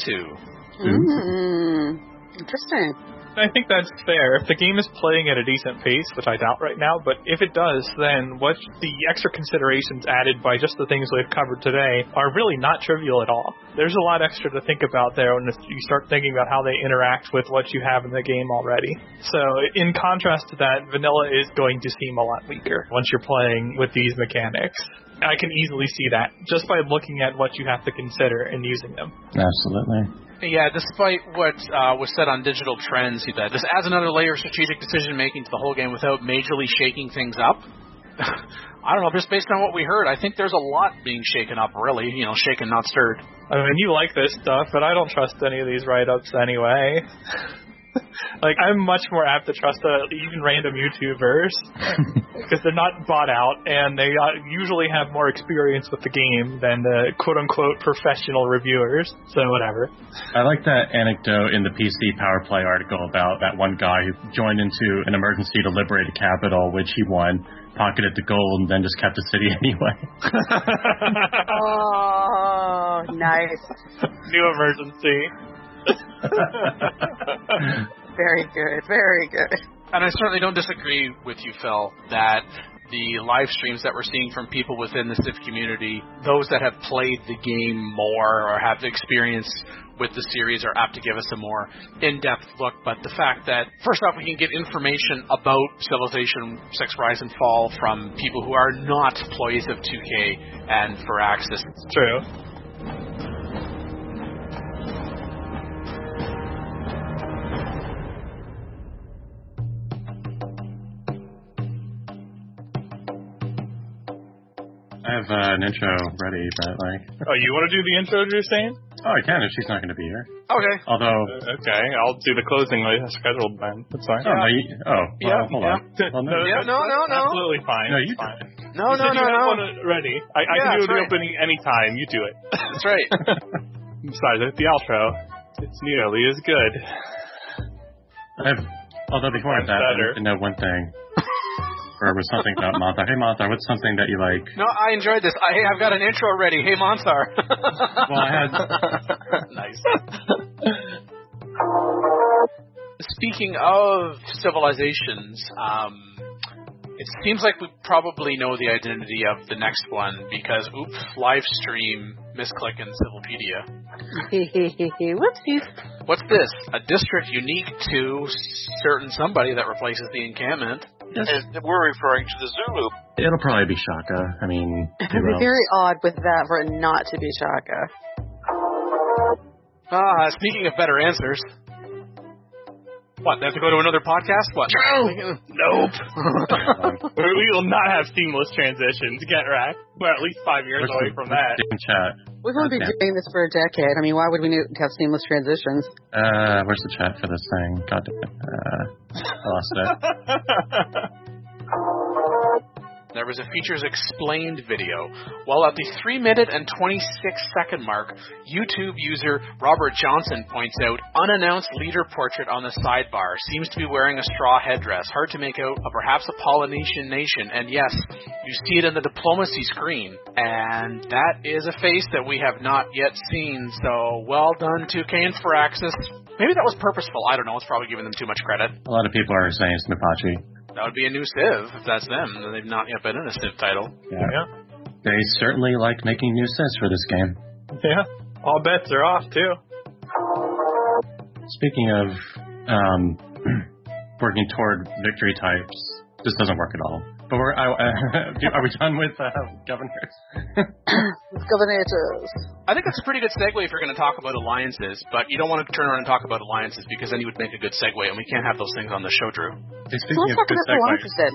to. Interesting. I think that's fair. If the game is playing at a decent pace, which I doubt right now, but if it does, then what the extra considerations added by just the things we've covered today are really not trivial at all. There's a lot extra to think about there when you start thinking about how they interact with what you have in the game already. So in contrast to that, vanilla is going to seem a lot weaker once you're playing with these mechanics. I can easily see that just by looking at what you have to consider in using them. Absolutely. Yeah, despite what was said on Digital Trends, that this adds another layer of strategic decision-making to the whole game without majorly shaking things up. I don't know, just based on what we heard, I think there's a lot being shaken up, really. Shaken, not stirred. I mean, you like this stuff, but I don't trust any of these write-ups anyway. I'm much more apt to trust even random YouTubers because they're not bought out and they usually have more experience with the game than the quote-unquote professional reviewers, so whatever. I like that anecdote in the PC Power Play article about that one guy who joined into an emergency to liberate a capital, which he won, pocketed the gold, and then just kept the city anyway. Oh, nice. New emergency. Very good, very good. And I certainly don't disagree with you, Phil, that the live streams that we're seeing from people within the Civ community, those that have played the game more or have experience with the series are apt to give us a more in-depth look. But the fact that, first off, we can get information about Civilization 6 Rise and Fall from people who are not employees of 2K and Firaxis. True. I have an intro ready, but Oh, you want to do the intro, you're saying? Oh, I can if she's not going to be here. Okay. Although... okay, I'll do the closing scheduled then. That's fine. Oh, no, hold on. Well, no. No. Absolutely fine. No, you do fine. it. No. Ready. I can do the opening anytime. You do it. That's right. Besides, the outro, it's nearly as good. Although before that, I need to know one thing. Or was something about Monthar. Hey, Monthar, what's something that you like? No, I enjoyed this. Hey, I've got an intro ready. Hey, Monthar. Well, I had... Nice. Speaking of civilizations, it seems like we probably know the identity of the next one because, oops, live stream, misclick in Civilopedia. Whoopsies. What's this? A district unique to certain somebody that replaces the encampment. Yes. And we're referring to the Zulu. It'll probably be Shaka. I mean, it would be very odd with that for it not to be Shaka. Speaking of better answers. What, they have to go to another podcast? What? Nope. We will not have seamless transitions. Get wrecked. We're at least 5 years away from that. Chat. We've only been doing this for a decade. I mean, why would we need to have seamless transitions? Where's the chat for this thing? God damn it. I lost it. There was a Features Explained video. Well, at the 3-minute and 26-second mark, YouTube user Robert Johnson points out unannounced leader portrait on the sidebar. Seems to be wearing a straw headdress. Hard to make out, perhaps a Polynesian nation. And yes, you see it in the diplomacy screen. And that is a face that we have not yet seen. So, well done, 2K and Firaxis. Maybe that was purposeful. I don't know. It's probably giving them too much credit. A lot of people are saying it's Mapache. That would be a new Civ, if that's them. They've not yet been in a Civ title. Yeah. They certainly like making new Civs for this game. Yeah. All bets are off, too. Speaking of working toward victory types, this doesn't work at all. But are we done with governors? Governators. I think that's a pretty good segue if you're going to talk about alliances, but you don't want to turn around and talk about alliances because then you would make a good segue, and we can't have those things on the show, Drew. So let's talk about alliances then.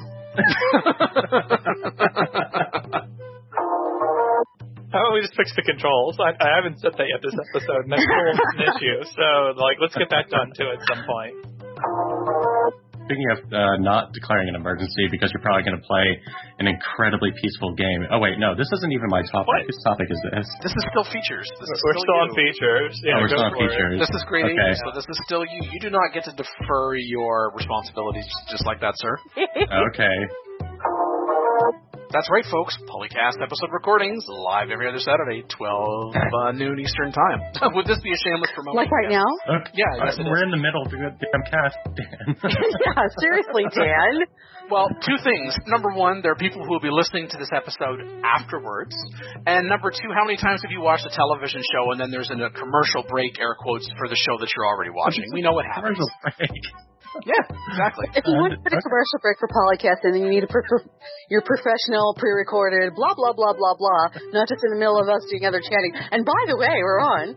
How about we just fix the controls? I haven't said that yet this episode, and that's still an issue. So, let's get that done too at some point. Speaking of not declaring an emergency because you're probably going to play an incredibly peaceful game. Oh, wait, no, this isn't even my topic. What? Whose topic is this? This is still features. We're still on features. Yeah, we're still on features. This is grade 80, Okay. so this is still you. You do not get to defer your responsibilities just like that, sir. Okay. That's right, folks. Polycast episode recordings live every other Saturday, 12 noon Eastern time. Would this be a shameless promotion? Like right now? Okay. Yeah, yes, we're in the middle of the damn cast, Dan. Yeah, seriously, Dan. Well, two things. Number one, there are people who will be listening to this episode afterwards. And number two, how many times have you watched a television show and then there's a commercial break, air quotes, for the show that you're already watching? We know what happens. Commercial break. Yeah, exactly. If you want to put a commercial break for Polycast and then you need your professional, pre-recorded, blah, blah, blah, blah, blah, not just in the middle of us together chatting. And by the way, we're on.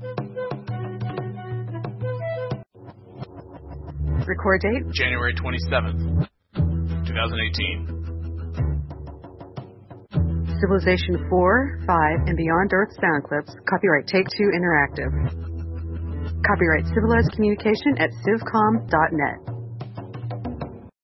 Record date? January 27th, 2018. Civilization 4, 5, and Beyond Earth sound clips. Copyright Take-Two Interactive. Copyright Civilized Communication at civcom.net.